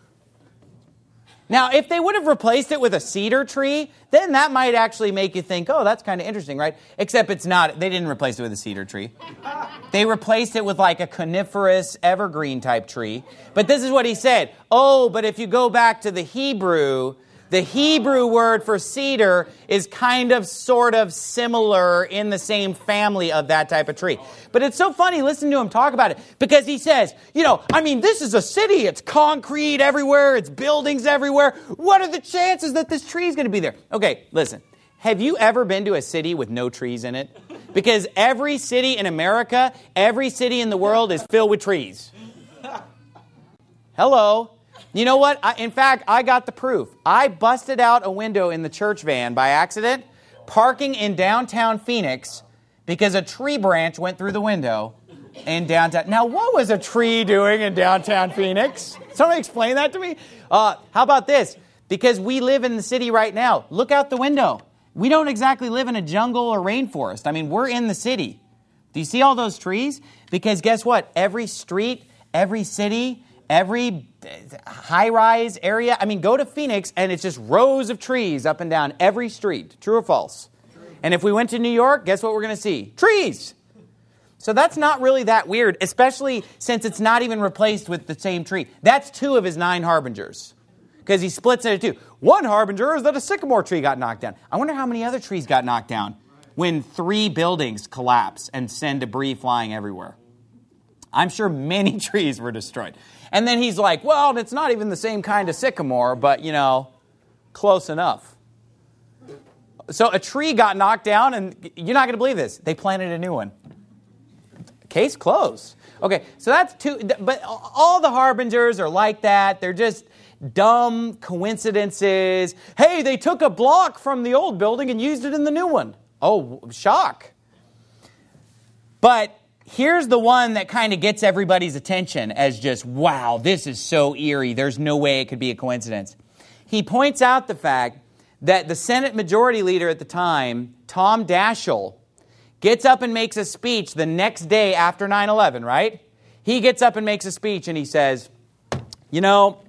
A: Now, if they would have replaced it with a cedar tree, then that might actually make you think, oh, that's kind of interesting, right? Except it's not. They didn't replace it with a cedar tree. They replaced it with like a coniferous evergreen type tree. But this is what he said. Oh, but if you go back to the Hebrew, the Hebrew word for cedar is kind of sort of similar in the same family of that type of tree. But it's so funny listening to him talk about it, because he says, you know, I mean, this is a city. It's concrete everywhere. It's buildings everywhere. What are the chances that this tree is going to be there? Okay, listen. Have you ever been to a city with no trees in it? Because every city in America, every city in the world is filled with trees. Hello. You know what? I, in fact, I got the proof. I busted out a window in the church van by accident, parking in downtown Phoenix, because a tree branch went through the window in downtown. Now, what was a tree doing in downtown Phoenix? Somebody explain that to me. Uh, how about this? Because we live in the city right now. Look out the window. We don't exactly live in a jungle or rainforest. I mean, we're in the city. Do you see all those trees? Because guess what? Every street, every city, every high-rise area, I mean, go to Phoenix and it's just rows of trees up and down every street. True or false? True. And if we went to New York, guess what we're going to see? Trees! So that's not really that weird, especially since it's not even replaced with the same tree. That's two of his nine harbingers, because he splits it into two. One harbinger is that a sycamore tree got knocked down. I wonder how many other trees got knocked down when three buildings collapse and send debris flying everywhere. I'm sure many trees were destroyed. And then he's like, well, it's not even the same kind of sycamore, but, you know, close enough. So a tree got knocked down, and you're not going to believe this. They planted a new one. Case closed. Okay, so that's two. But all the harbingers are like that. They're just dumb coincidences. Hey, they took a block from the old building and used it in the new one. Oh, shock. But here's the one that kind of gets everybody's attention as just, wow, this is so eerie. There's no way it could be a coincidence. He points out the fact that the Senate Majority Leader at the time, Tom Daschle, gets up and makes a speech the next day after nine eleven, right? He gets up and makes a speech and he says, you know,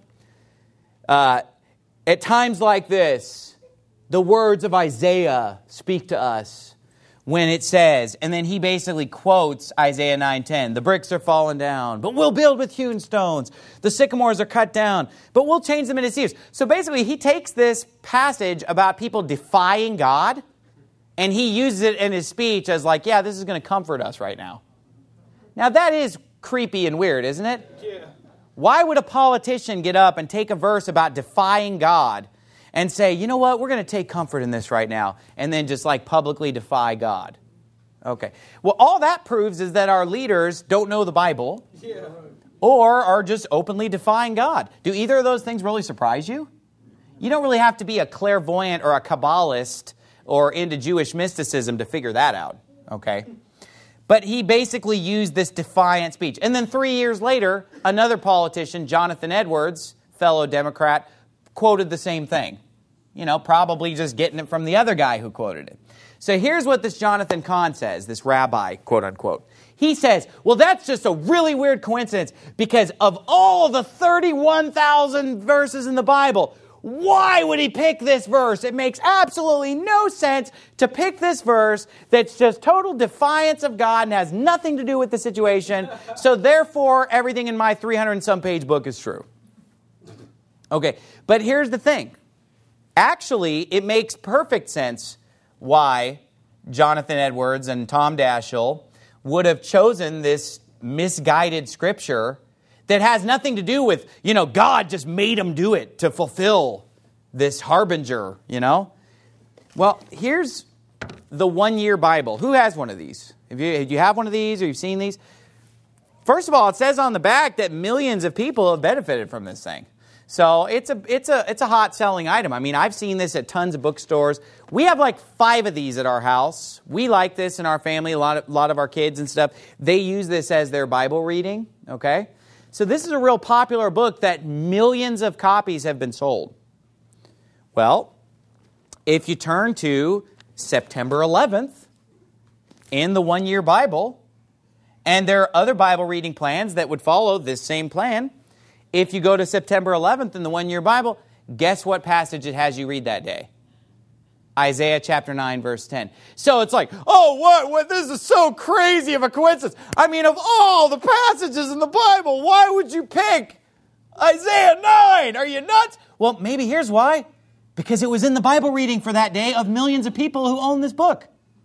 A: uh, at times like this, the words of Isaiah speak to us when it says, and then he basically quotes Isaiah nine ten, the bricks are falling down, but we'll build with hewn stones. The sycamores are cut down, but we'll change them into cedars. So basically he takes this passage about people defying God, and he uses it in his speech as like, yeah, this is going to comfort us right now. Now that is creepy and weird, isn't it?
B: Yeah.
A: Why would a politician get up and take a verse about defying God and say, you know what, we're going to take comfort in this right now, and then just like publicly defy God? Okay. Well, all that proves is that our leaders don't know the Bible,
B: Yeah.
A: or are just openly defying God. Do either of those things really surprise you? You don't really have to be a clairvoyant or a Kabbalist or into Jewish mysticism to figure that out, okay? But he basically used this defiant speech. And then three years later, another politician, Jonathan Edwards, fellow Democrat, quoted the same thing. You know, probably just getting it from the other guy who quoted it. So here's what this Jonathan Cahn says, this rabbi, quote unquote. He says, well, that's just a really weird coincidence because of all the thirty-one thousand verses in the Bible, why would he pick this verse? It makes absolutely no sense to pick this verse that's just total defiance of God and has nothing to do with the situation. So therefore, everything in my three hundred and some page book is true. Okay, but here's the thing. Actually, it makes perfect sense why Jonathan Edwards and Tom Daschle would have chosen this misguided scripture that has nothing to do with, you know, God just made them do it to fulfill this harbinger, you know. Well, here's the one-year Bible. Who has one of these? If you, if you have one of these or you've seen these? First of all, it says on the back that millions of people have benefited from this thing. So it's a it's a it's a hot selling item. I mean, I've seen this at tons of bookstores. We have like five of these at our house. We like this in our family. A lot of a lot of our kids and stuff, they use this as their Bible reading. Okay, so this is a real popular book that millions of copies have been sold. Well, if you turn to September eleventh in the One Year Bible, and there are other Bible reading plans that would follow this same plan. If you go to September eleventh in the One Year Bible, guess what passage it has you read that day? Isaiah chapter nine, verse ten. So it's like, oh, what? what? This is so crazy of a coincidence. I mean, of all the passages in the Bible, why would you pick Isaiah nine? Are you nuts? Well, maybe here's why. Because it was in the Bible reading for that day of millions of people who own this book.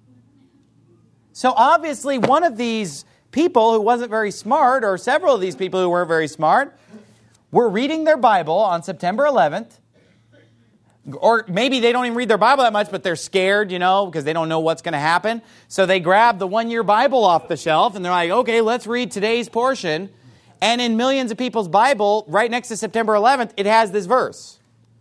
A: So obviously, one of these people who wasn't very smart, or several of these people who weren't very smart, were reading their Bible on September eleventh, or maybe they don't even read their Bible that much, but they're scared, you know, because they don't know what's going to happen. So they grab the one-year Bible off the shelf, and they're like, okay, let's read today's portion. And in millions of people's Bible, right next to September eleventh, it has this verse.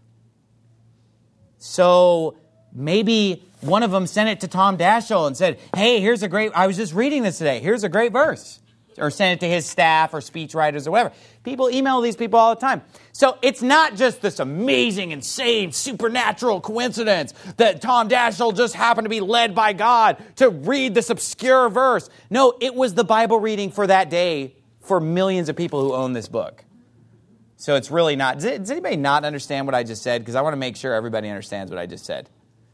A: So maybe one of them sent it to Tom Daschle and said, hey, here's a great, I was just reading this today, here's a great verse. Or send it to his staff or speechwriters or whatever. People email these people all the time. So it's not just this amazing, insane, supernatural coincidence that Tom Daschle just happened to be led by God to read this obscure verse. No, it was the Bible reading for that day for millions of people who own this book. So it's really not... Does, it, does anybody not understand what I just said? Because I want to make sure everybody understands what I just said.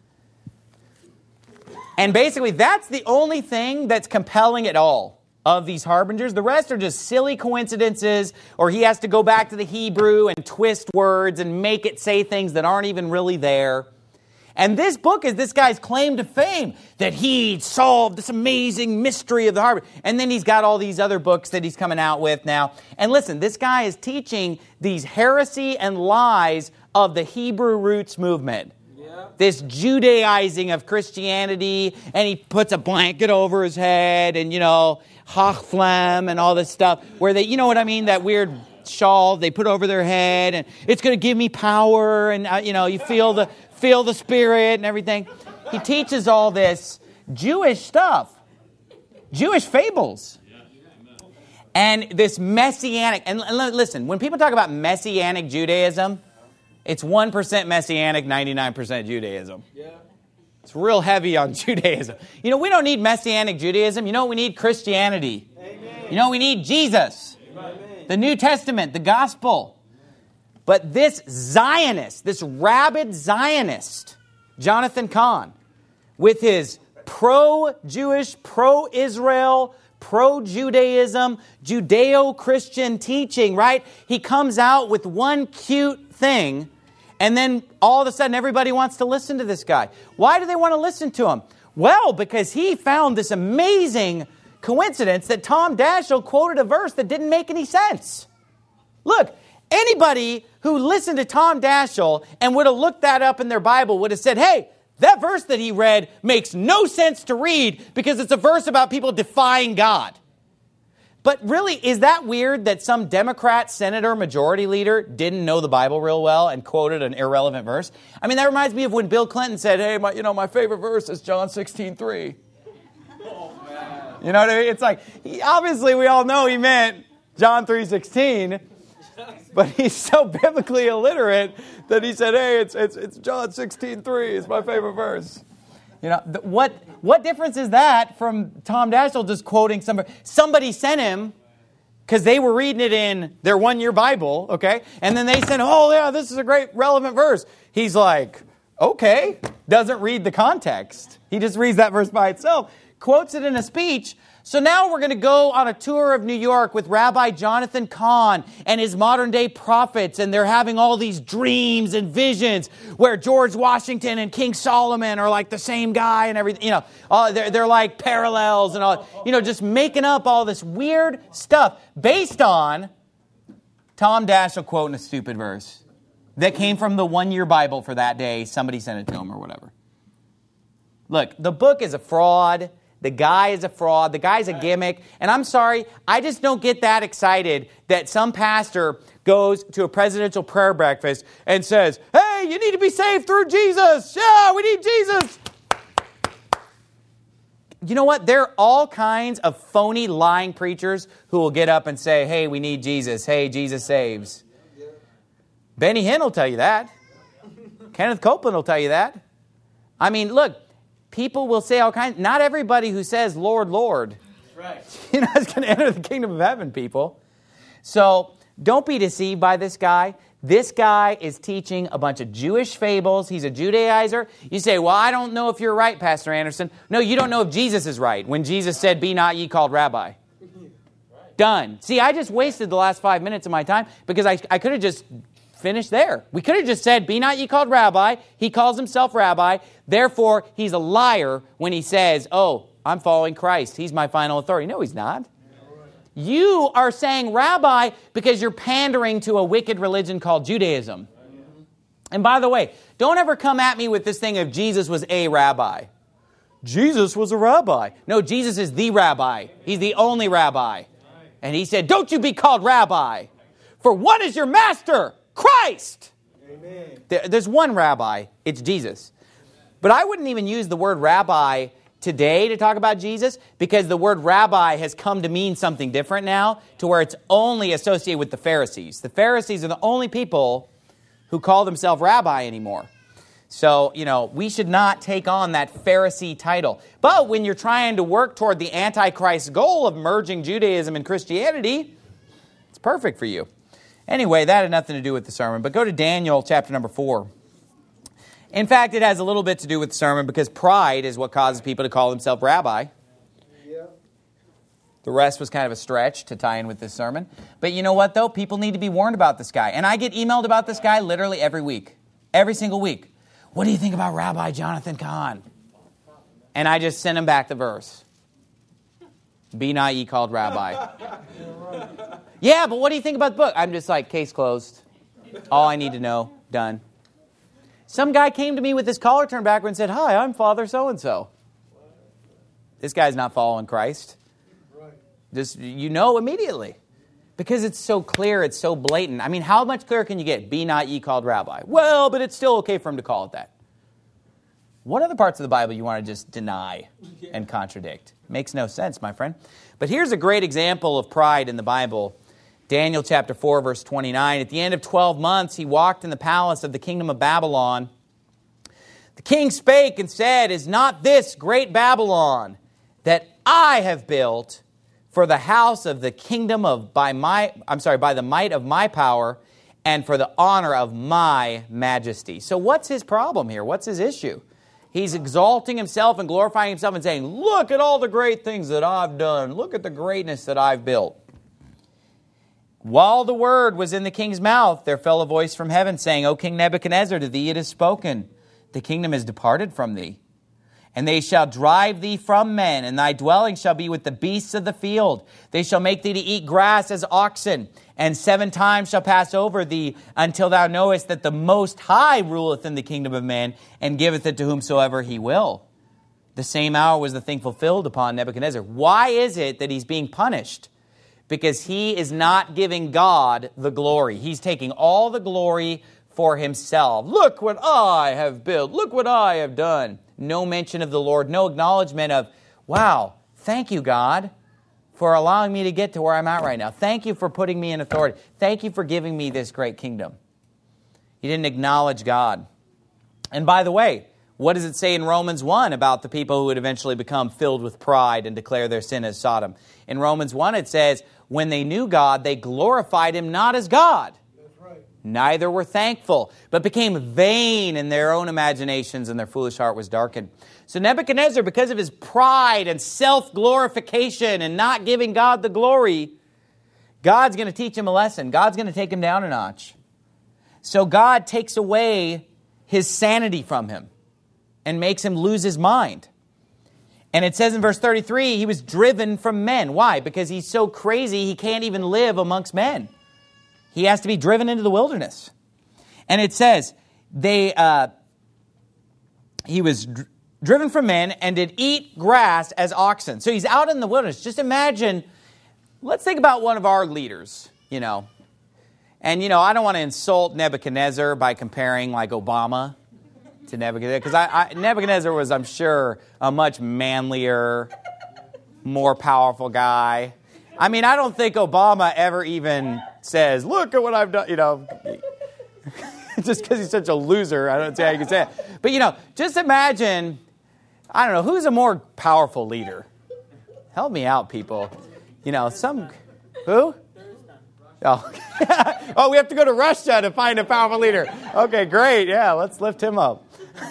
A: And basically, that's the only thing that's compelling at all of these harbingers. The rest are just silly coincidences, or he has to go back to the Hebrew and twist words and make it say things that aren't even really there. And this book is this guy's claim to fame, that he solved this amazing mystery of the harbinger. And then he's got all these other books that he's coming out with now. And listen, this guy is teaching these heresy and lies of the Hebrew roots movement. This Judaizing of Christianity, and he puts a blanket over his head, and, you know, hachflam and all this stuff, where they, you know what I mean, that weird shawl they put over their head, and it's going to give me power, and, uh, you know, you feel the, feel the Spirit and everything. He teaches all this Jewish stuff, Jewish fables. And this messianic, and listen, when people talk about messianic Judaism, it's one percent messianic, ninety-nine percent Judaism.
B: Yeah.
A: It's real heavy on Judaism. You know, we don't need messianic Judaism. You know what we need? Christianity.
B: Amen.
A: You know, we need Jesus.
B: Amen.
A: The New Testament, the gospel. But this Zionist, this rabid Zionist, Jonathan Cahn, with his pro-Jewish, pro-Israel, pro-Judaism, Judeo-Christian teaching, right? He comes out with one cute thing, and then all of a sudden everybody wants to listen to this guy. Why do they want to listen to him? Well, because he found this amazing coincidence that Tom Daschle quoted a verse that didn't make any sense. Look, anybody who listened to Tom Daschle and would have looked that up in their Bible would have said, hey, that verse that he read makes no sense to read because it's a verse about people defying God. But really, is that weird that some Democrat senator majority leader didn't know the Bible real well and quoted an irrelevant verse? I mean, that reminds me of when Bill Clinton said, hey, my, you know, my favorite verse is John sixteen three. Oh, man. You know what I mean? It's like, he, obviously we all know he meant John three sixteen. But he's so biblically illiterate that he said, hey, it's it's it's John sixteen three. It's my favorite verse. You know, th- what what difference is that from Tom Daschle just quoting somebody? Somebody sent him, because they were reading it in their one-year Bible, okay? And then they said, oh, yeah, this is a great relevant verse. He's like, okay. Doesn't read the context. He just reads that verse by itself, quotes it in a speech. So now we're going to go on a tour of New York with Rabbi Jonathan Cahn and his modern-day prophets, and they're having all these dreams and visions where George Washington and King Solomon are like the same guy and everything. You know, uh, they're, they're like parallels and all, you know, just making up all this weird stuff based on Tom Daschle quoting a stupid verse that came from the one-year Bible for that day. Somebody sent it to him or whatever. Look, the book is a fraud. The guy is a fraud. The guy's a gimmick. And I'm sorry, I just don't get that excited that some pastor goes to a presidential prayer breakfast and says, hey, you need to be saved through Jesus. Yeah, we need Jesus. You know what? There are all kinds of phony, lying preachers who will get up and say, hey, we need Jesus. Hey, Jesus saves. Benny Hinn will tell you that. Kenneth Copeland will tell you that. I mean, look. People will say all kinds. Not everybody who says, Lord, Lord, right, you know, is going to enter the kingdom of heaven, people. So don't be deceived by this guy. This guy is teaching a bunch of Jewish fables. He's a Judaizer. You say, well, I don't know if you're right, Pastor Anderson. No, you don't know if Jesus is right when Jesus said, be not ye called rabbi. Right. Done. See, I just wasted the last five minutes of my time because I, I could have just finished there. We could have just said, be not ye called rabbi. He calls himself rabbi. Therefore, he's a liar when he says, oh, I'm following Christ. He's my final authority. No, he's not. You are saying rabbi because you're pandering to a wicked religion called Judaism. And by the way, don't ever come at me with this thing of Jesus was a rabbi. Jesus was a rabbi. No, Jesus is the rabbi. He's the only rabbi. And he said, don't you be called rabbi, for one is your master, Christ. Amen. There, there's one rabbi. It's Jesus. But I wouldn't even use the word rabbi today to talk about Jesus because the word rabbi has come to mean something different now to where it's only associated with the Pharisees. The Pharisees are the only people who call themselves rabbi anymore. So, you know, we should not take on that Pharisee title. But when you're trying to work toward the Antichrist goal of merging Judaism and Christianity, it's perfect for you. Anyway, that had nothing to do with the sermon. But go to Daniel chapter number four. In fact, it has a little bit to do with the sermon because pride is what causes people to call themselves rabbi. Yeah. The rest was kind of a stretch to tie in with this sermon. But you know what, though? People need to be warned about this guy. And I get emailed about this guy literally every week. Every single week. What do you think about Rabbi Jonathan Cahn? And I just send him back the verse. Be not ye called rabbi. Yeah, but what do you think about the book? I'm just like, case closed. All I need to know, done. Some guy came to me with his collar turned backward and said, hi, I'm Father so-and-so. This guy's not following Christ. Just, you know immediately. Because it's so clear, it's so blatant. I mean, how much clearer can you get? Be not ye called rabbi. Well, but it's still okay for him to call it that. What other parts of the Bible you want to just deny and contradict? Makes no sense, my friend. But here's a great example of pride in the Bible. Daniel chapter four, verse twenty-nine. At the end of twelve months, he walked in the palace of the kingdom of Babylon. The king spake and said, Is not this great Babylon that I have built for the house of the kingdom of by my I'm sorry, by the might of my power and for the honor of my majesty? So what's his problem here? What's his issue? He's exalting himself and glorifying himself and saying, look at all the great things that I've done. Look at the greatness that I've built. While the word was in the king's mouth, there fell a voice from heaven saying, O King Nebuchadnezzar, to thee it is spoken. The kingdom is departed from thee. And they shall drive thee from men, and thy dwelling shall be with the beasts of the field. They shall make thee to eat grass as oxen, and seven times shall pass over thee, until thou knowest that the Most High ruleth in the kingdom of men, and giveth it to whomsoever he will. The same hour was the thing fulfilled upon Nebuchadnezzar. Why is it that he's being punished? Because he is not giving God the glory. He's taking all the glory for himself. Look what I have built. Look what I have done. No mention of the Lord. No acknowledgement of, wow, thank you, God, for allowing me to get to where I'm at right now. Thank you for putting me in authority. Thank you for giving me this great kingdom. He didn't acknowledge God. And by the way, what does it say in Romans one about the people who would eventually become filled with pride and declare their sin as Sodom? In Romans one it says, when they knew God, they glorified him not as God. Neither were thankful, but became vain in their own imaginations, and their foolish heart was darkened. So Nebuchadnezzar, because of his pride and self-glorification and not giving God the glory, God's going to teach him a lesson. God's going to take him down a notch. So God takes away his sanity from him and makes him lose his mind. And it says in verse thirty-three, he was driven from men. Why? Because he's so crazy he can't even live amongst men. He has to be driven into the wilderness. And it says, they uh, he was dr- driven from men and did eat grass as oxen. So he's out in the wilderness. Just imagine, let's think about one of our leaders, you know. And, you know, I don't want to insult Nebuchadnezzar by comparing like Obama to Nebuchadnezzar. Because I, I, Nebuchadnezzar was, I'm sure, a much manlier, more powerful guy. I mean, I don't think Obama ever even says, look at what I've done, you know. Just because he's such a loser, I don't see how you can say it. But, you know, just imagine, I don't know, who's a more powerful leader? Help me out, people. You know, some, who? Oh, oh, we have to go to Russia to find a powerful leader. Okay, great. Yeah, let's lift him up.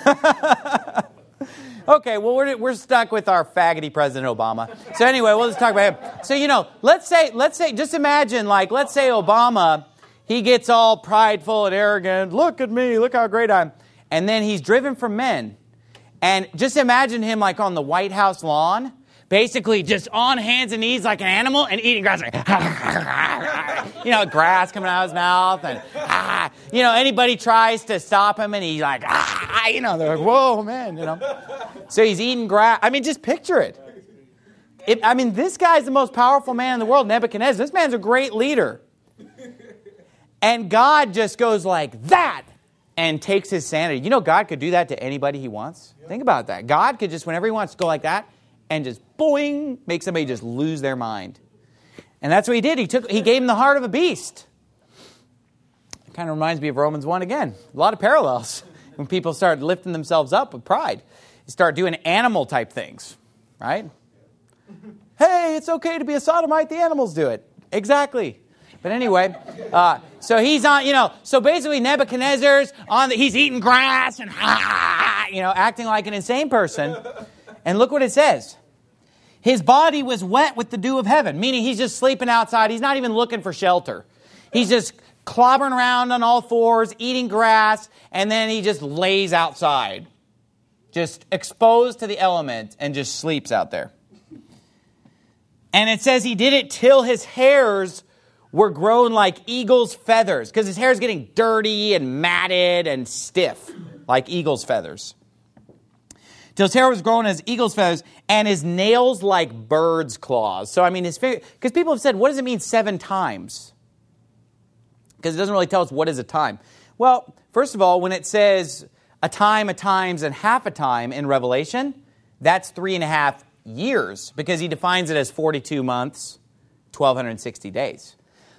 A: Okay, well, we're we're stuck with our faggoty President Obama. So anyway, we'll just talk about him. So, you know, let's say, let's say, just imagine, like, let's say Obama, he gets all prideful and arrogant. Look at me, look how great I am. And then he's driven from men. And just imagine him, like, on the White House lawn, basically just on hands and knees like an animal and eating grass. Like, you know, grass coming out of his mouth. And, ah, you know, anybody tries to stop him and he's like, ah, you know, they're like, whoa, man, you know. So he's eating grass. I mean, just picture it. it. I mean, this guy's the most powerful man in the world, Nebuchadnezzar. This man's a great leader. And God just goes like that and takes his sanity. You know, God could do that to anybody he wants. Yep. Think about that. God could just, whenever he wants to go like that, and just boing, make somebody just lose their mind. And that's what he did. He took, he gave him the heart of a beast. It kind of reminds me of Romans one again. A lot of parallels. When people start lifting themselves up with pride, you start doing animal type things, right? Hey, it's okay to be a sodomite. The animals do it. Exactly. But anyway, uh, so he's on, you know, so basically Nebuchadnezzar's on the, he's eating grass and, ah, you know, acting like an insane person. And look what it says. His body was wet with the dew of heaven, meaning he's just sleeping outside. He's not even looking for shelter. He's just clobbering around on all fours, eating grass, and then he just lays outside, just exposed to the element, and just sleeps out there. And it says he did it till his hairs were grown like eagle's feathers, because his hair is getting dirty and matted and stiff, like eagle's feathers. Till his hair was grown as eagle's feathers, and his nails like bird's claws. So, I mean, his finger, because people have said, what does it mean seven times? Because it doesn't really tell us what is a time. Well, first of all, when it says a time, a times, and half a time in Revelation, that's three and a half years, because he defines it as forty-two months, twelve sixty days.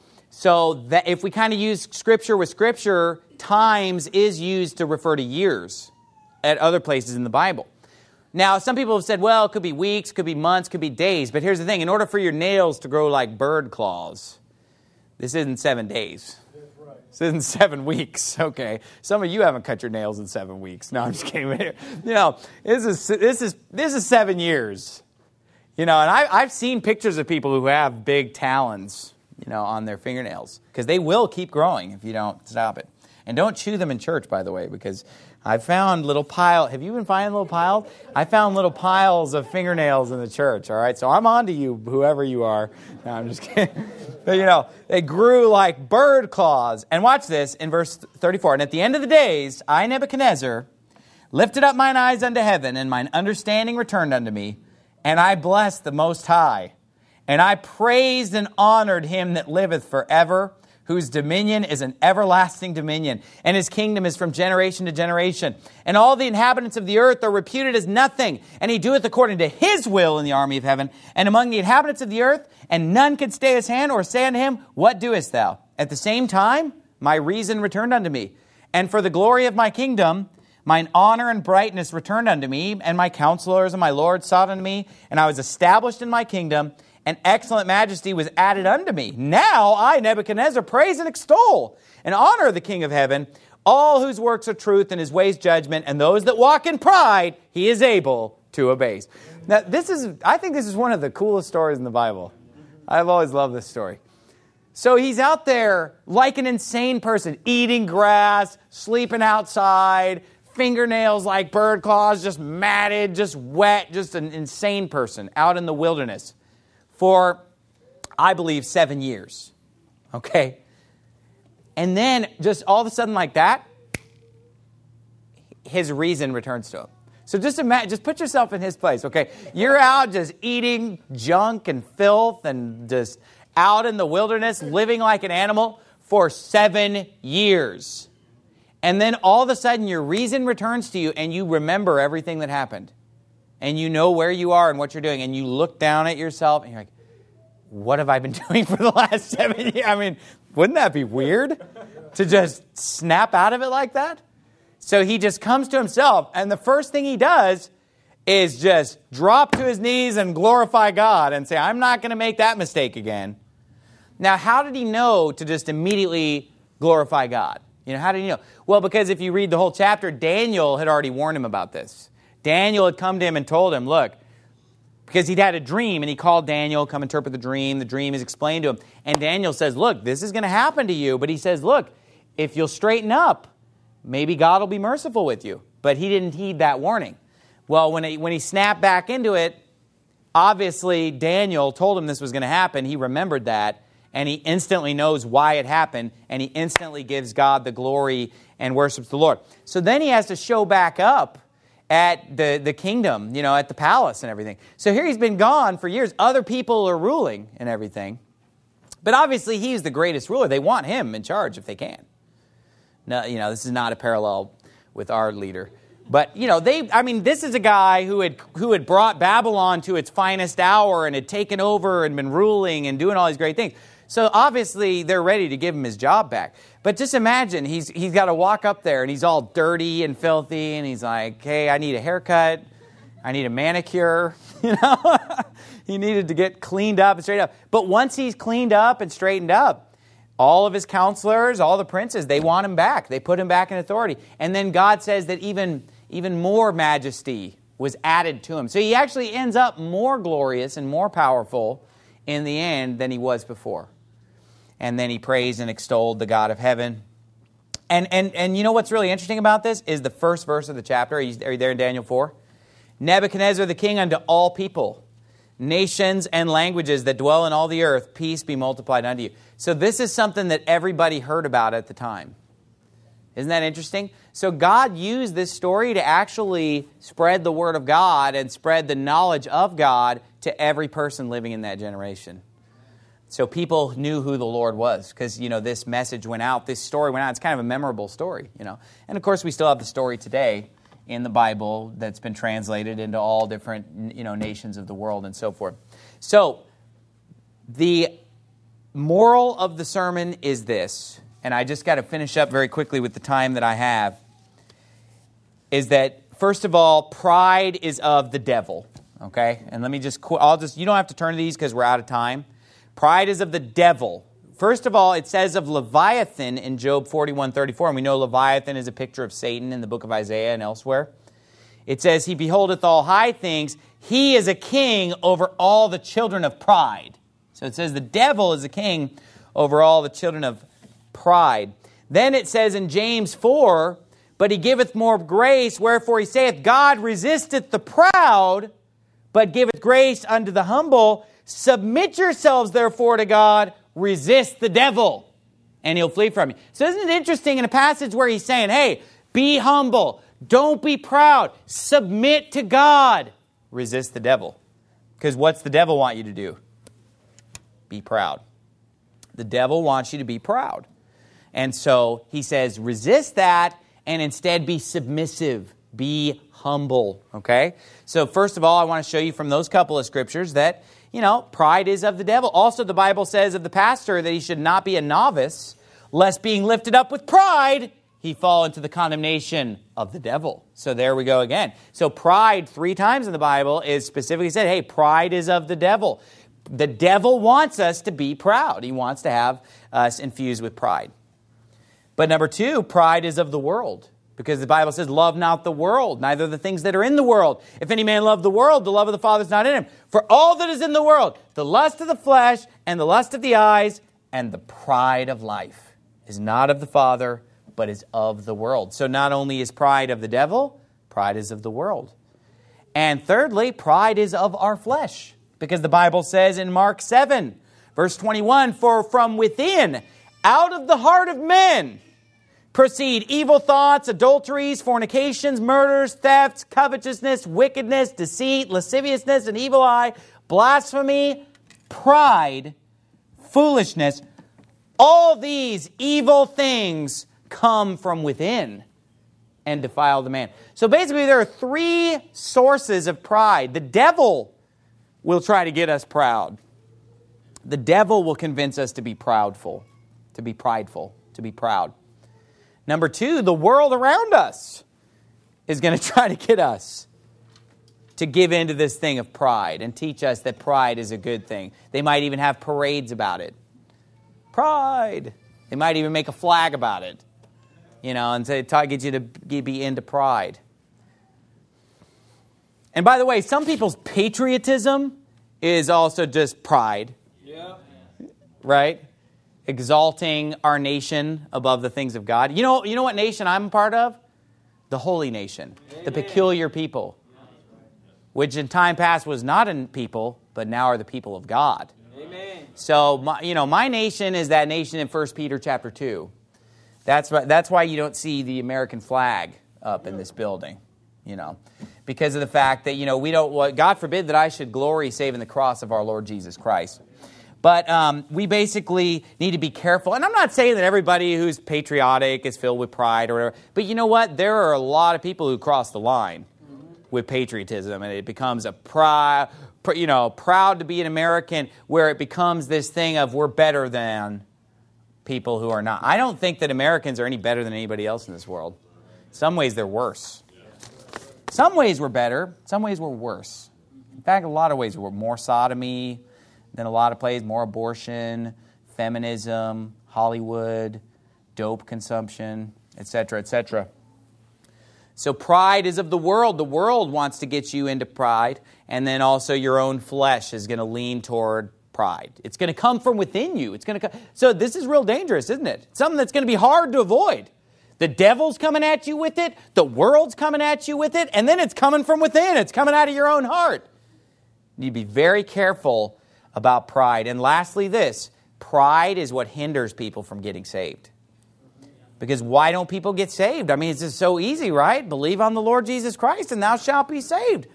A: So that if we kind of use Scripture with Scripture, times is used to refer to years at other places in the Bible. Now, some people have said, well, it could be weeks, could be months, could be days. But here's the thing. In order for your nails to grow like bird claws, this isn't seven days. This isn't seven weeks. Okay. Some of you haven't cut your nails in seven weeks. No, I'm just kidding. You know, this is this is this is seven years. You know, and I, I've seen pictures of people who have big talons, you know, on their fingernails, because they will keep growing if you don't stop it. And don't chew them in church, by the way, because I found little piles. Have you been finding little piles? I found little piles of fingernails in the church, all right? So I'm on to you, whoever you are. No, I'm just kidding. But, you know, they grew like bird claws. And watch this in verse thirty-four. And at the end of the days, I, Nebuchadnezzar, lifted up mine eyes unto heaven, and mine understanding returned unto me, and I blessed the Most High. And I praised and honored him that liveth forever, whose dominion is an everlasting dominion, and his kingdom is from generation to generation. And all the inhabitants of the earth are reputed as nothing, and he doeth according to his will in the army of heaven, and among the inhabitants of the earth, and none could stay his hand or say unto him, What doest thou? At the same time, my reason returned unto me, and for the glory of my kingdom, mine honor and brightness returned unto me, and my counselors and my lords sought unto me, and I was established in my kingdom, and excellent majesty was added unto me. Now I, Nebuchadnezzar, praise and extol and honor the King of heaven, all whose works are truth and his ways judgment, and those that walk in pride he is able to abase. Now, this is, I think this is one of the coolest stories in the Bible. I've always loved this story. So he's out there like an insane person, eating grass, sleeping outside, fingernails like bird claws, just matted, just wet, just an insane person out in the wilderness for, I believe, seven years. Okay? And then, just all of a sudden like that, his reason returns to him. So just imagine, just put yourself in his place, okay? You're out just eating junk and filth and just out in the wilderness, living like an animal for seven years. And then all of a sudden your reason returns to you and you remember everything that happened. And you know where you are and what you're doing. And you look down at yourself and you're like, what have I been doing for the last seven years? I mean, wouldn't that be weird to just snap out of it like that? So he just comes to himself. And the first thing he does is just drop to his knees and glorify God and say, I'm not going to make that mistake again. Now, how did he know to just immediately glorify God? You know, how did he know? Well, because if you read the whole chapter, Daniel had already warned him about this. Daniel had come to him and told him, look, because he'd had a dream, and he called Daniel, come interpret the dream. The dream is explained to him. And Daniel says, look, this is going to happen to you. But he says, look, if you'll straighten up, maybe God will be merciful with you. But he didn't heed that warning. Well, when he, when he snapped back into it, obviously Daniel told him this was going to happen. He remembered that, and he instantly knows why it happened, and he instantly gives God the glory and worships the Lord. So then he has to show back up at the, the kingdom, you know, at the palace and everything. So here he's been gone for years. Other people are ruling and everything. But obviously he's the greatest ruler. They want him in charge if they can. No, you know, this is not a parallel with our leader. But, you know, they, I mean, this is a guy who had who had brought Babylon to its finest hour and had taken over and been ruling and doing all these great things. So obviously they're ready to give him his job back. But just imagine, he's he's got to walk up there and he's all dirty and filthy and he's like, hey, I need a haircut. I need a manicure. You know, he needed to get cleaned up and straightened up. But once he's cleaned up and straightened up, all of his counselors, all the princes, they want him back. They put him back in authority. And then God says that even, even more majesty was added to him. So he actually ends up more glorious and more powerful in the end than he was before. And then he praised and extolled the God of heaven. And and and you know what's really interesting about this is the first verse of the chapter. Are you, are you there in Daniel four? Nebuchadnezzar the king unto all people, nations and languages that dwell in all the earth, peace be multiplied unto you. So this is something that everybody heard about at the time. Isn't that interesting? So God used this story to actually spread the word of God and spread the knowledge of God to every person living in that generation. So people knew who the Lord was because, you know, this message went out, this story went out. It's kind of a memorable story, you know. And, of course, we still have the story today in the Bible that's been translated into all different, you know, nations of the world and so forth. So the moral of the sermon is this, and I just got to finish up very quickly with the time that I have, is that, first of all, pride is of the devil, okay? And let me just, I'll just, you don't have to turn to these because we're out of time. Pride is of the devil. First of all, it says of Leviathan in Job forty-one thirty-four, and we know Leviathan is a picture of Satan in the book of Isaiah and elsewhere. It says, he beholdeth all high things. He is a king over all the children of pride. So it says the devil is a king over all the children of pride. Then it says in James four, but he giveth more grace, wherefore he saith, God resisteth the proud, but giveth grace unto the humble. Submit yourselves, therefore, to God. Resist the devil, and he'll flee from you. So isn't it interesting in a passage where he's saying, hey, be humble. Don't be proud. Submit to God. Resist the devil. Because what's the devil want you to do? Be proud. The devil wants you to be proud. And so he says, resist that, and instead be submissive. Be humble. Okay? So first of all, I want to show you from those couple of scriptures that, you know, pride is of the devil. Also, the Bible says of the pastor that he should not be a novice, lest being lifted up with pride, he fall into the condemnation of the devil. So there we go again. So pride, three times in the Bible, is specifically said, hey, pride is of the devil. The devil wants us to be proud. He wants to have us infused with pride. But number two, pride is of the world. Because the Bible says, love not the world, neither the things that are in the world. If any man love the world, the love of the Father is not in him. For all that is in the world, the lust of the flesh, and the lust of the eyes, and the pride of life, is not of the Father, but is of the world. So not only is pride of the devil, pride is of the world. And thirdly, pride is of our flesh. Because the Bible says in Mark seven, verse twenty-one, for from within, out of the heart of men, proceed evil thoughts, adulteries, fornications, murders, thefts, covetousness, wickedness, deceit, lasciviousness, an evil eye, blasphemy, pride, foolishness. All these evil things come from within and defile the man. So basically there are three sources of pride. The devil will try to get us proud. The devil will convince us to be proudful, to be prideful, to be proud. Number two, the world around us is going to try to get us to give into this thing of pride and teach us that pride is a good thing. They might even have parades about it. Pride. They might even make a flag about it. You know, and say, get you to be into pride. And by the way, some people's patriotism is also just pride.
B: Yeah.
A: Right? Exalting our nation above the things of God. You know, you know what nation I'm a part of? The holy nation. Amen. The peculiar people. Which in time past was not a people, but now are the people of God.
B: Amen.
A: So, my, you know, my nation is that nation in First Peter chapter two. That's why, that's why you don't see the American flag up in this building, you know. Because of the fact that, you know, we don't, well, God forbid that I should glory save in the cross of our Lord Jesus Christ. But um, we basically need to be careful. And I'm not saying that everybody who's patriotic is filled with pride or whatever. But you know what? There are a lot of people who cross the line with patriotism. And it becomes a pride, you know, proud to be an American, where it becomes this thing of we're better than people who are not. I don't think that Americans are any better than anybody else in this world. In some ways, they're worse. Some ways we're better. Some ways we're worse. In fact, a lot of ways we're more sodomy than a lot of places, more abortion, feminism, Hollywood, dope consumption, et cetera, et cetera. So pride is of the world. The world wants to get you into pride, and then also your own flesh is going to lean toward pride. It's going to come from within you. It's going to come. So this is real dangerous, isn't it? It's something that's going to be hard to avoid. The devil's coming at you with it. The world's coming at you with it. And then it's coming from within. It's coming out of your own heart. You need to be very careful about pride. And lastly, this. Pride is what hinders people from getting saved. Because why don't people get saved? I mean, it's just so easy, right? Believe on the Lord Jesus Christ and thou shalt be saved.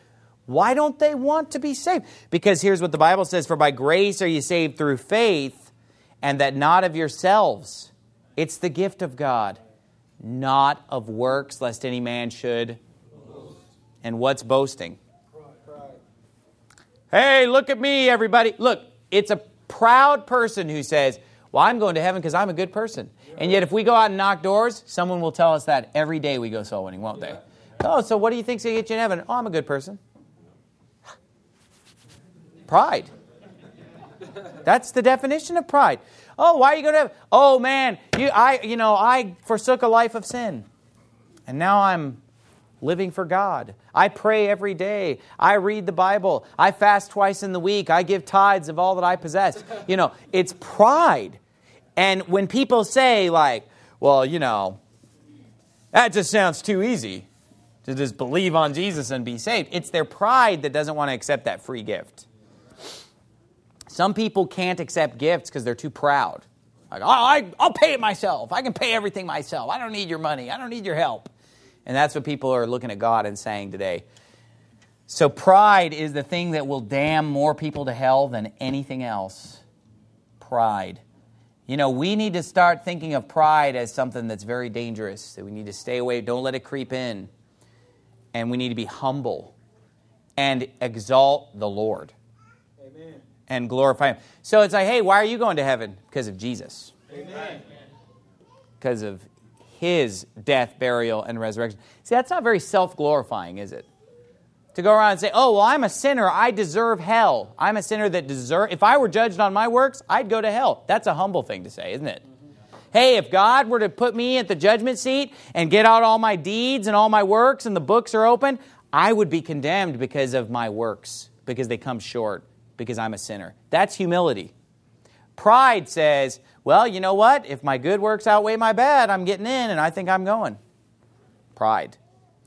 A: Why don't they want to be saved? Because here's what the Bible says, for by grace are you saved through faith, and that not of yourselves. It's the gift of God, not of works, lest any man should. And what's boasting? Hey, look at me, everybody. Look, it's a proud person who says, well, I'm going to heaven because I'm a good person. And yet if we go out and knock doors, someone will tell us that every day we go soul winning, won't they? Oh, so what do you think's going to get you in heaven? Oh, I'm a good person. Pride. That's the definition of pride. Oh, why are you going to heaven? Oh, man, you, I, you know, I forsook a life of sin. And now I'm living for God. I pray every day. I read the Bible. I fast twice in the week. I give tithes of all that I possess. You know, it's pride. And when people say like, well, you know, that just sounds too easy to just believe on Jesus and be saved. It's their pride that doesn't want to accept that free gift. Some people can't accept gifts because they're too proud. Like, oh, I, I'll pay it myself. I can pay everything myself. I don't need your money. I don't need your help. And that's what people are looking at God and saying today. So pride is the thing that will damn more people to hell than anything else. Pride. You know, we need to start thinking of pride as something that's very dangerous, that we need to stay away, don't let it creep in. And we need to be humble and exalt the Lord. Amen. And glorify Him. So it's like, hey, why are you going to heaven? Because of Jesus. Amen. Because of His death, burial, and resurrection. See, that's not very self-glorifying, is it? To go around and say, oh, well, I'm a sinner. I deserve hell. I'm a sinner that deserve. If I were judged on my works, I'd go to hell. That's a humble thing to say, isn't it? Mm-hmm. Hey, if God were to put me at the judgment seat and get out all my deeds and all my works and the books are open, I would be condemned because of my works, because they come short, because I'm a sinner. That's humility. Pride says, well, you know what? If my good works outweigh my bad, I'm getting in and I think I'm going. Pride.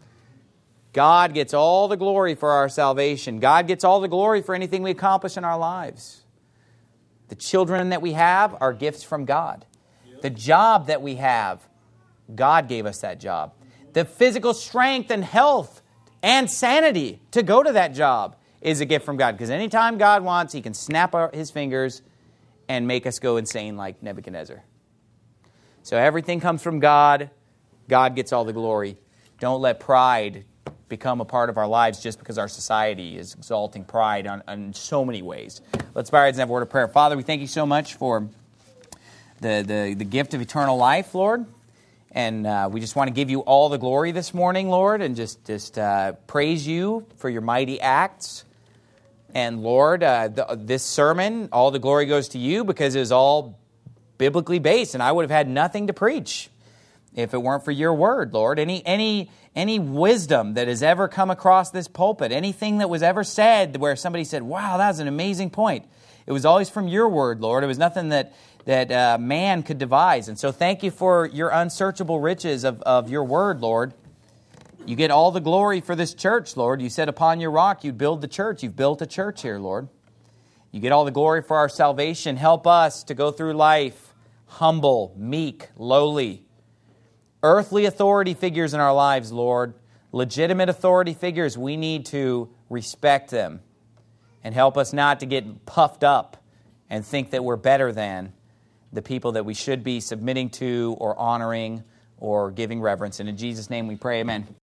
A: God gets all the glory for our salvation. God gets all the glory for anything we accomplish in our lives. The children that we have are gifts from God. The job that we have, God gave us that job. The physical strength and health and sanity to go to that job is a gift from God. Because anytime God wants, He can snap our, His fingers and make us go insane like Nebuchadnezzar. So everything comes from God. God gets all the glory. Don't let pride become a part of our lives just because our society is exalting pride on, on so many ways. Let's bow our heads and have a word of prayer. Father, we thank You so much for the, the, the gift of eternal life, Lord. And uh, we just want to give You all the glory this morning, Lord, and just, just uh, praise You for Your mighty acts. And Lord, uh, the, this sermon, all the glory goes to You because it was all biblically based, and I would have had nothing to preach if it weren't for Your word, Lord. Any any any wisdom that has ever come across this pulpit, anything that was ever said where somebody said, wow, that was an amazing point, it was always from Your word, Lord. It was nothing that, that uh, man could devise. And so thank You for Your unsearchable riches of, of Your word, Lord. You get all the glory for this church, Lord. You said upon Your rock You'd build the church. You've built a church here, Lord. You get all the glory for our salvation. Help us to go through life humble, meek, lowly. Earthly authority figures in our lives, Lord, legitimate authority figures, we need to respect them. And help us not to get puffed up and think that we're better than the people that we should be submitting to or honoring or giving reverence. And in Jesus' name we pray, amen.